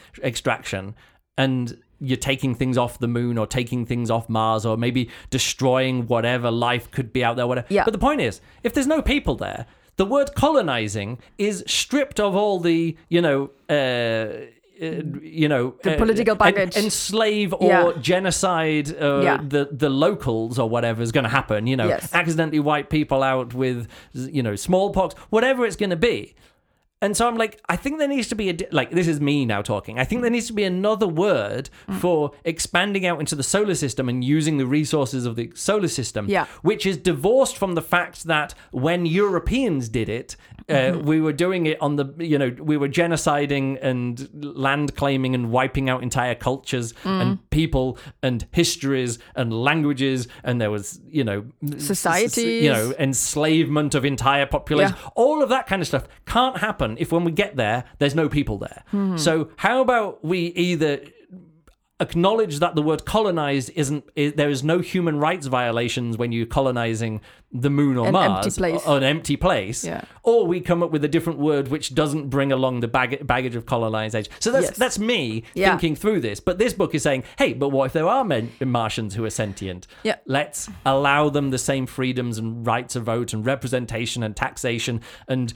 S1: And you're taking things off the moon or taking things off Mars or maybe destroying whatever life could be out there, whatever. But the point is, if there's no people there, the word colonizing is stripped of all the, the
S2: political baggage,
S1: enslave or genocide the locals or whatever is going to happen. Accidentally wipe people out with smallpox, whatever it's going to be. And so I'm like, I think there needs to be this is me now talking. I think there needs to be another word for expanding out into the solar system and using the resources of the solar system, which is divorced from the fact that when Europeans did it, we were doing it on we were genociding and land claiming and wiping out entire cultures and people and histories and languages. And there was,
S2: societies,
S1: enslavement of entire populations. All of that kind of stuff can't happen if when we get there's no people there. So how about we either acknowledge that the word colonized there is no human rights violations when you're colonizing the moon or Mars, or an empty place, or we come up with a different word which doesn't bring along the baggage of colonization. So that's me thinking through this. But this book is saying, hey, but what if there are Martians who are sentient?
S2: Yeah.
S1: Let's allow them the same freedoms and rights of vote and representation and taxation and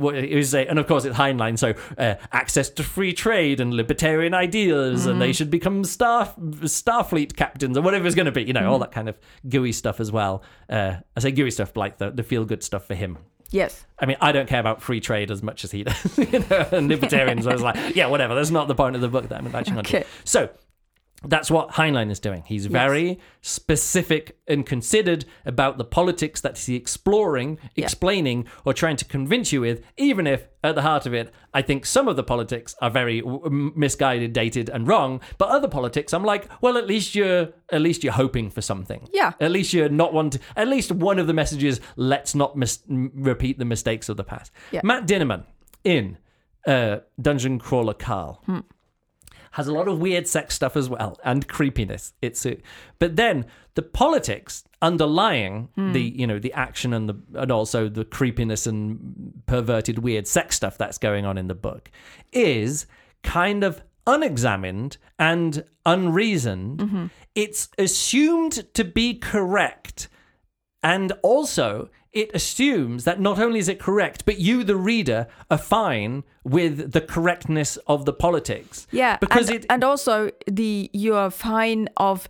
S1: and of course it's Heinlein, so access to free trade and libertarian ideals, and they should become Starfleet captains or whatever it's going to be, all that kind of gooey stuff as well. I say gooey stuff like the feel-good stuff for him.
S2: Yes.
S1: I mean, I don't care about free trade as much as he does, and libertarians. I was like, yeah, whatever. That's not the point of the book that I'm actually going to do. So that's what Heinlein is doing. He's very specific and considered about the politics that he's exploring, explaining, or trying to convince you with, even if, at the heart of it, I think some of the politics are very misguided, dated, and wrong, but other politics, I'm like, well, at least you're hoping for something.
S2: Yeah.
S1: At least you're not at least one of the messages, let's not repeat the mistakes of the past. Yeah. Matt Dinniman in Dungeon Crawler Carl has a lot of weird sex stuff as well and creepiness. But then the politics underlying the action and also the creepiness and perverted weird sex stuff that's going on in the book is kind of unexamined and unreasoned. Mm-hmm. It's assumed to be correct, and also it assumes that not only is it correct, but you, the reader, are fine with the correctness of the politics.
S2: Yeah, because and also you are fine of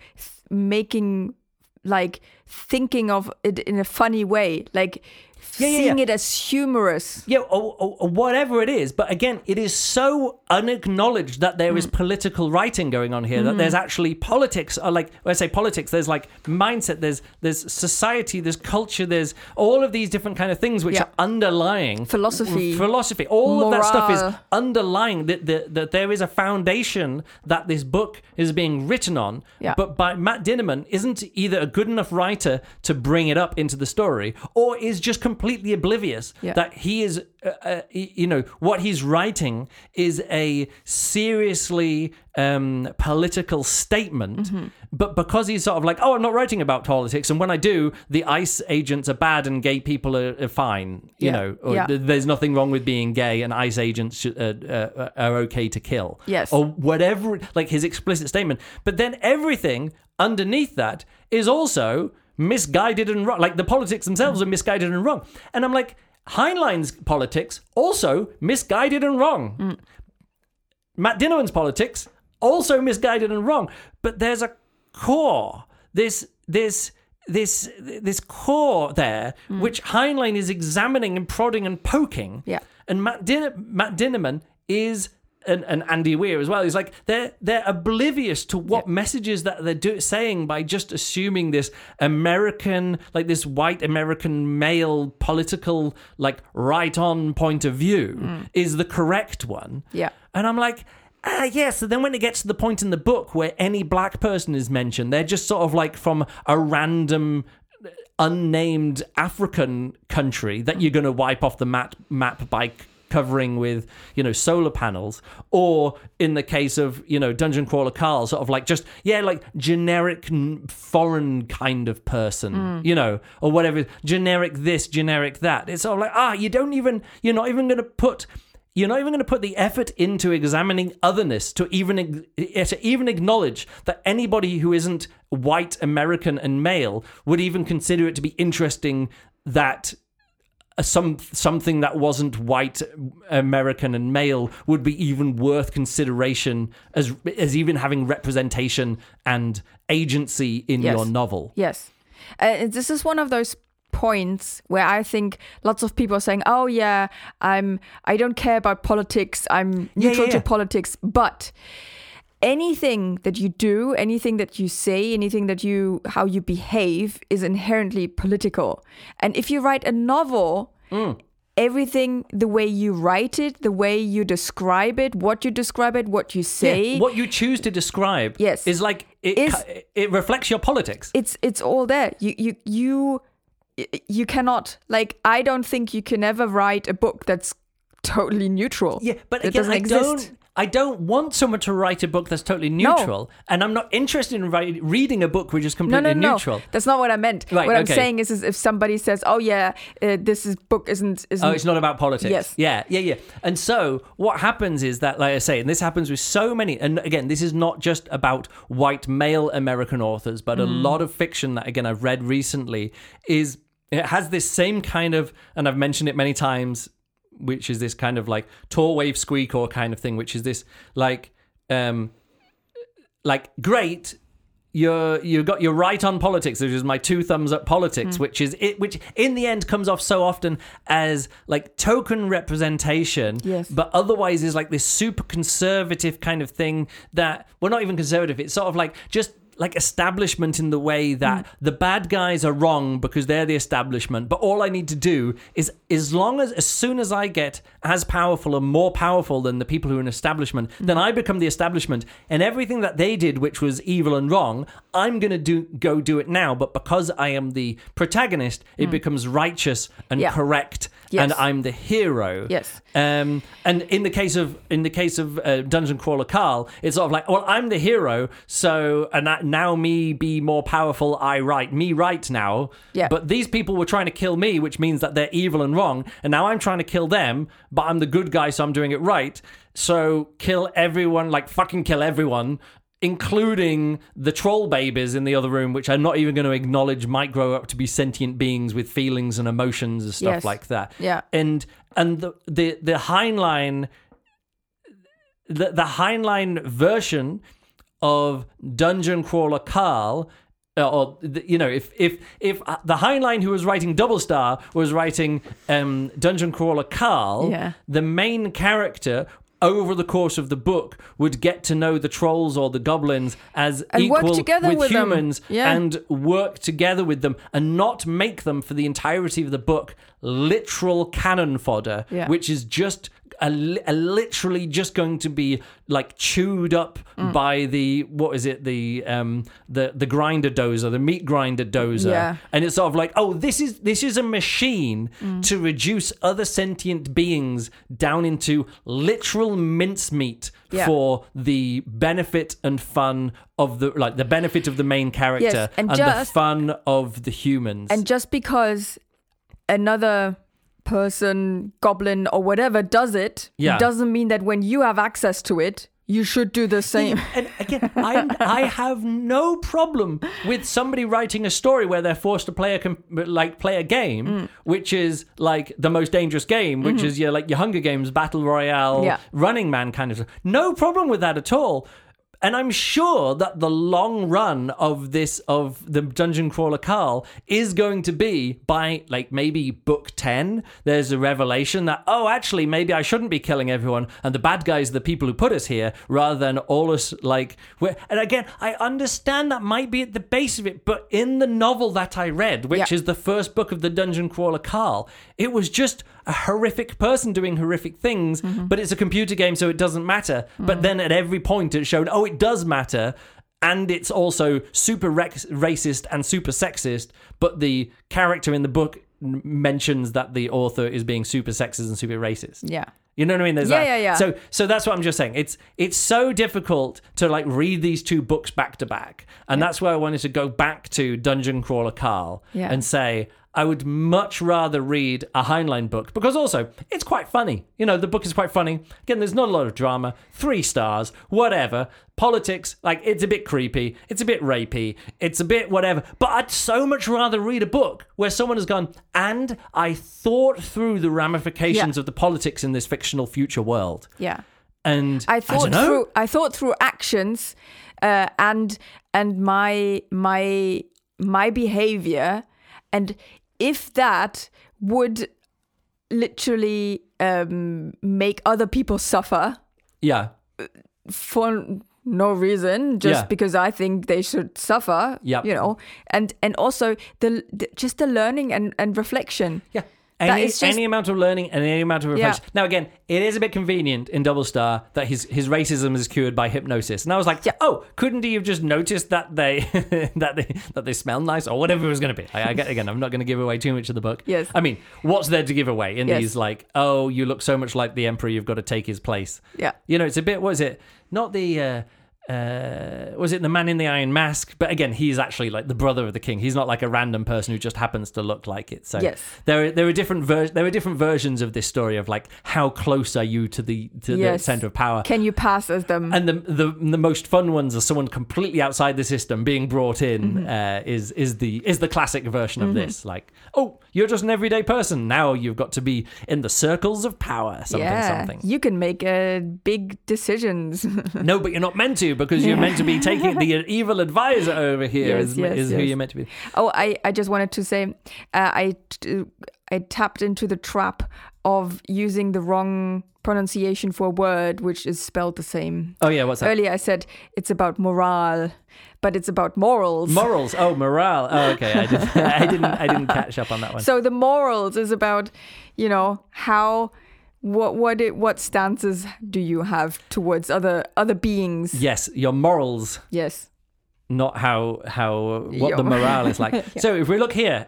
S2: making, like, thinking of it in a funny way, like seeing it as humorous.
S1: Yeah, or whatever it is. But again, it is so unacknowledged that there is political writing going on here, that there's actually politics. Or like, when I say politics, there's like mindset, there's society, there's culture, there's all of these different kind of things which are underlying.
S2: Philosophy.
S1: All
S2: Morale.
S1: of that stuff is underlying that there is a foundation that this book is being written on. Yeah. But by Matt Dinniman isn't either a good enough writer to bring it up into the story, or is just completely oblivious that he is, what he's writing is a seriously political statement, but because he's sort of like, oh, I'm not writing about politics, and when I do, the ICE agents are bad and gay people are fine, there's nothing wrong with being gay and ICE agents are okay to kill, or whatever, like his explicit statement. But then everything underneath that is also misguided and wrong. Like the politics themselves are misguided and wrong. And I'm like, Heinlein's politics also misguided and wrong. Matt Dinniman's politics also misguided and wrong. But there's a core, this core there, which Heinlein is examining and prodding and poking. Yeah. And Matt Dinniman is. And Andy Weir as well. He's like, they're oblivious to what messages that they're saying by just assuming this American, like this white American male political, like right on point of view is the correct one. Yeah. And I'm like, so then when it gets to the point in the book where any black person is mentioned, they're just sort of like from a random unnamed African country that you're going to wipe off the map by covering with, solar panels, or in the case of, Dungeon Crawler Carl, sort of like just, like generic foreign kind of person, or whatever, generic this, generic that. It's sort of like, you're not even going to put the effort into examining otherness to even acknowledge that anybody who isn't white, American, and male would even consider it to be interesting that something that wasn't white, American, and male would be even worth consideration as even having representation and agency in your novel.
S2: Yes. This is one of those points where I think lots of people are saying, oh yeah, I don't care about politics, I'm neutral to politics, but anything that you do, anything that you say, how you behave is inherently political. And if you write a novel, everything, the way you write it, the way you describe it, what you say,
S1: what you choose to describe, is like it reflects your politics.
S2: It's all there. You cannot, like, I don't think you can ever write a book that's totally neutral.
S1: Yeah, but
S2: it
S1: again,
S2: doesn't exist.
S1: I don't want someone to write a book that's totally neutral, and I'm not interested in reading a book which is completely neutral.
S2: That's not what I meant.
S1: Right,
S2: what I'm saying is if somebody says, "Oh yeah, this book isn't."
S1: Oh, it's not about politics.
S2: Yes.
S1: Yeah. And so what happens is that, like I say, and this happens with so many. And again, this is not just about white male American authors, but a lot of fiction that again I've read recently it has this same kind of, and I've mentioned it many times, which is this kind of like tall wave squeaker kind of thing, which is this like great, you're right on politics. This is my 2 thumbs up politics, which in the end comes off so often as like token representation, but otherwise is like this super conservative kind of thing that, well, not even conservative. It's sort of like just like establishment in the way that the bad guys are wrong because they're the establishment. But all I need to do is, as soon as I get as powerful and more powerful than the people who are in establishment, then I become the establishment. And everything that they did, which was evil and wrong, I'm going to go do it now. But because I am the protagonist, it becomes righteous and correct. Yes. And I'm the hero.
S2: Yes.
S1: And in the case of Dungeon Crawler Carl, it's sort of like, well, I'm the hero, so now me be more powerful. I write now. Yeah. But these people were trying to kill me, which means that they're evil and wrong. And now I'm trying to kill them, but I'm the good guy, so I'm doing it right. So kill everyone, like fucking kill everyone, including the troll babies in the other room, which I'm not even going to acknowledge might grow up to be sentient beings with feelings and emotions and stuff like that.
S2: Yeah.
S1: And the Heinlein, the Heinlein version of Dungeon Crawler Carl, if the Heinlein who was writing Double Star was writing Dungeon Crawler Carl, the main character over the course of the book would get to know the trolls or the goblins as and equal with humans and work together with them and not make them, for the entirety of the book, literal cannon fodder, which is just literally just going to be like chewed up by the grinder dozer, the meat grinder dozer, and it's sort of like, oh, this is a machine to reduce other sentient beings down into literal mincemeat for the benefit and fun of the benefit of the main character and the fun of the humans.
S2: And just because another person, goblin or whatever does it, doesn't mean that when you have access to it, you should do the same.
S1: And again, I have no problem with somebody writing a story where they're forced to play a game, which is like the most dangerous game, which is your Hunger Games Battle Royale, Running Man kind of stuff. No problem with that at all. And I'm sure that the long run of the Dungeon Crawler Carl is going to be by like maybe book 10. There's a revelation that, oh, actually, maybe I shouldn't be killing everyone, and the bad guys are the people who put us here, rather than all us like. And again, I understand that might be at the base of it, but in the novel that I read, which is the first book of the Dungeon Crawler Carl, it was just a horrific person doing horrific things, but it's a computer game, so it doesn't matter. But then at every point it showed, oh, it does matter, and it's also super racist and super sexist, but the character in the book mentions that the author is being super sexist and super racist.
S2: Yeah.
S1: You know what I mean? There's
S2: that.
S1: So that's what I'm just saying. It's so difficult to like read these two books back to back. And that's why I wanted to go back to Dungeon Crawler Carl and say, I would much rather read a Heinlein book, because also it's quite funny. You know, the book is quite funny. Again, there's not a lot of drama. 3 stars, whatever. Politics, like, it's a bit creepy. It's a bit rapey. It's a bit whatever. But I'd so much rather read a book where someone has gone, and I thought through the ramifications of the politics in this fictional future world.
S2: Yeah.
S1: And
S2: I thought through actions and my behavior, and if that would literally make other people suffer for no reason, just because I think they should suffer, you know, and also the learning and reflection.
S1: Yeah. Any amount of learning and any amount of reflection. Now, again, it is a bit convenient in Double Star that his racism is cured by hypnosis. And I was like, oh, couldn't he have just noticed that they that they smell nice or whatever it was going to be? Again, I'm not going to give away too much of the book.
S2: Yes.
S1: I mean, what's there to give away in these, like, oh, you look so much like the Emperor, you've got to take his place.
S2: Yeah.
S1: It's a bit, what is it? Not the... was it the Man in the Iron Mask? But again, he's actually like the brother of the king. He's not like a random person who just happens to look like it. So there are different versions of this story of like how close are you to the center of power?
S2: Can you pass as them?
S1: And the most fun ones are someone completely outside the system being brought in. Is the classic version of this. Like, oh, you're just an everyday person. Now you've got to be in the circles of power. Something.
S2: You can make big decisions.
S1: No, but you're not meant to. Because you're meant to be taking the evil advisor over here is who you're meant to be.
S2: Oh, I just wanted to say I tapped into the trap of using the wrong pronunciation for a word which is spelled the same.
S1: Oh yeah, what's that?
S2: Earlier I said it's about morale, but it's about morals.
S1: Morals. Oh, morale. Oh, okay. I didn't catch up on that one.
S2: So the morals is about, how. What stances do you have towards other beings?
S1: Yes, your morals.
S2: Yes.
S1: Not what the morale is like. So if we look here,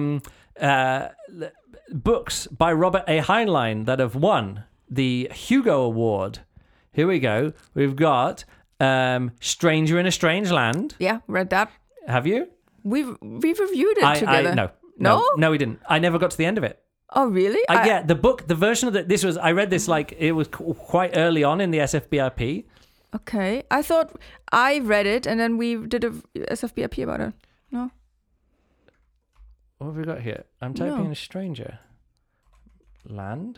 S1: books by Robert A. Heinlein that have won the Hugo Award. Here we go. We've got Stranger in a Strange Land.
S2: Yeah, read that.
S1: Have you?
S2: We've reviewed it together.
S1: No, we didn't. I never got to the end of it.
S2: Oh, really?
S1: The book, the version of I read this like it was quite early on in the SFBRP.
S2: Okay. I thought I read it and then we did a SFBRP about it. No?
S1: What have we got here? I'm typing in a stranger. Land.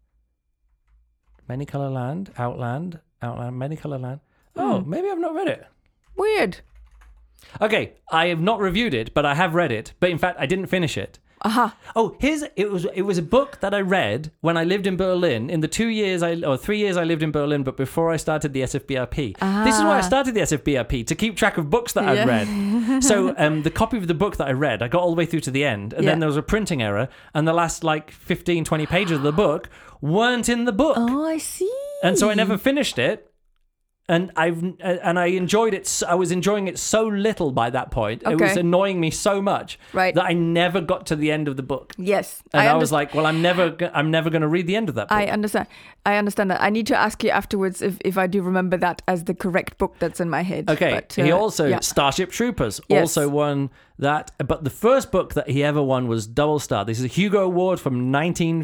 S1: Many color land. Outland. Many color land. Oh, maybe I've not read it.
S2: Weird.
S1: Okay. I have not reviewed it, but I have read it. But in fact, I didn't finish it. Oh, it was a book that I read when I lived in Berlin in the 3 years I lived in Berlin, but before I started the SFBRP. This is why I started the SFBRP, to keep track of books that I'd read. So the copy of the book that I read, I got all the way through to the end, and then there was a printing error, and the last like 15, 20 pages of the book weren't in the book.
S2: Oh, I see.
S1: And so I never finished it. And I enjoyed it. I was enjoying it so little by that point. Okay. It was annoying me so much that I never got to the end of the book.
S2: Yes,
S1: and I was like, well, I'm never going to read the end of that book.
S2: I understand that. I need to ask you afterwards if I do remember that as the correct book that's in my head.
S1: Okay. But, he also Starship Troopers also won that. But the first book that he ever won was Double Star. This is a Hugo Award from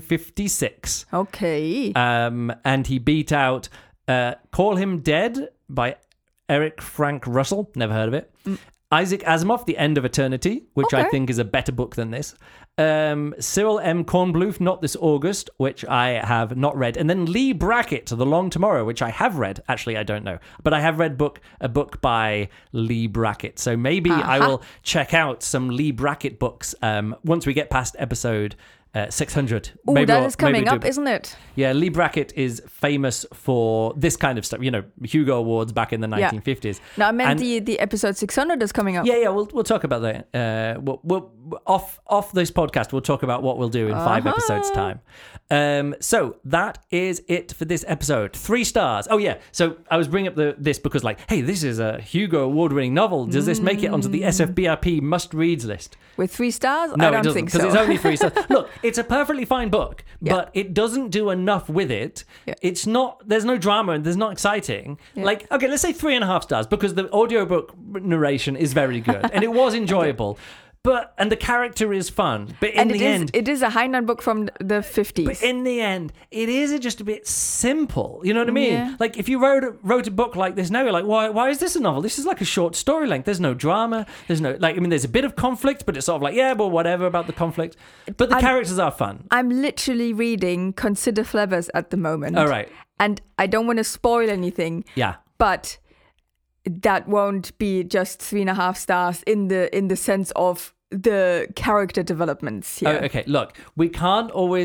S1: 1956.
S2: Okay.
S1: And he beat out. Call Him Dead by Eric Frank Russell. Never heard of it. Isaac Asimov, The End of Eternity, which I think is a better book than this. Cyril M. Kornbluth, Not This August, which I have not read. And then Lee Brackett, The Long Tomorrow, which I have read. Actually, I don't know. But I have read a book by Lee Brackett. So maybe I will check out some Lee Brackett books once we get past episode 600.
S2: Oh, that is coming up, isn't it?
S1: Yeah, Lee Brackett is famous for this kind of stuff. Hugo Awards back in the 1950s.
S2: No, I meant the episode 600 is coming up.
S1: Yeah, we'll talk about that. We'll off this podcast, we'll talk about what we'll do in 5 episodes' time. So that is it for this episode. 3 stars. Oh yeah. So I was bringing up this because hey, this is a Hugo Award-winning novel. Does this make it onto the SFBRP must-reads list?
S2: With 3 stars?
S1: No,
S2: I don't think so.
S1: Because it's only 3 stars. Look, it's a perfectly fine book, but it doesn't do enough with it. Yeah. It's not. There's no drama and there's not exciting. Yeah. Okay, let's say 3.5 stars because the audiobook narration is very good and it was enjoyable. And the character is fun. But in the end...
S2: It is a Heinlein book from the 50s.
S1: But in the end, it is just a bit simple. You know what I mean? Yeah. If you wrote a book like this now, you're like, why is this a novel? This is like a short story length. There's no drama. There's no... there's a bit of conflict, but it's sort of whatever about the conflict. But the characters are fun.
S2: I'm literally reading Consider Flevers at the moment.
S1: All right.
S2: And I don't want to spoil anything.
S1: Yeah.
S2: But that won't be just 3.5 stars in the sense of the character developments here.
S1: Oh, okay, look, we can't always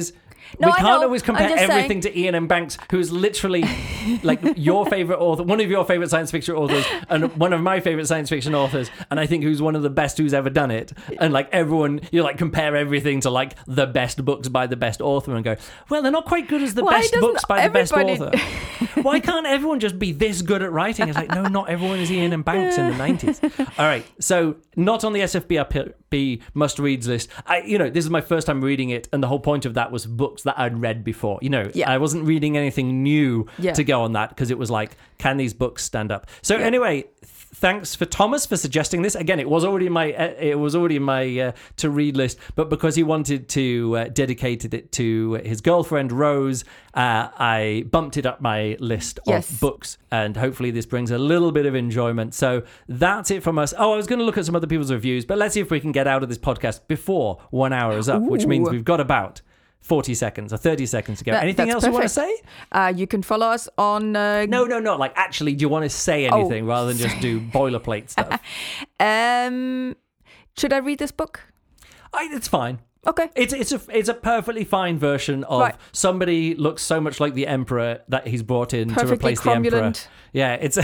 S2: No,
S1: we can't always compare everything to Iain M. Banks, who's literally like your favorite author, one of your favorite science fiction authors, and one of my favorite science fiction authors, and I think who's one of the best who's ever done it. And like everyone, you like compare everything to like the best books by the best author and go, well, they're not quite good as the best books by the best author. Why can't everyone just be this good at writing? It's like, no, not everyone is Iain M. Banks in the 90s. All right, so not on the SFBRB must-reads list. This is my first time reading it, and the whole point of that was books that I'd read before. I wasn't reading anything new to go on that, because it was like, can these books stand up? So anyway, thanks for Thomas for suggesting this. Again, it was already in my to read list, but because he wanted to dedicate it to his girlfriend Rose, I bumped it up my list of books, and hopefully this brings a little bit of enjoyment. So that's it from us. I was going to look at some other people's reviews, but let's see if we can get out of this podcast before 1 hour is up, which means we've got about 40 seconds or 30 seconds to go. Anything else you want to say?
S2: You can follow us on...
S1: No. Like, actually, do you want to say anything rather than just do boilerplate stuff?
S2: Should I read this book?
S1: It's fine.
S2: Okay.
S1: It's a perfectly fine version of somebody looks so much like the Emperor that he's brought in to replace the Emperor. Yeah, it's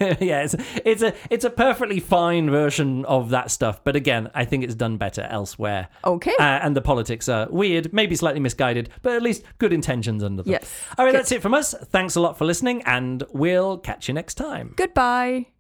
S1: a perfectly fine version of that stuff. But again, I think it's done better elsewhere.
S2: Okay.
S1: And the politics are weird, maybe slightly misguided, but at least good intentions under them.
S2: Yes.
S1: All right, that's it from us. Thanks a lot for listening, and we'll catch you next time.
S2: Goodbye.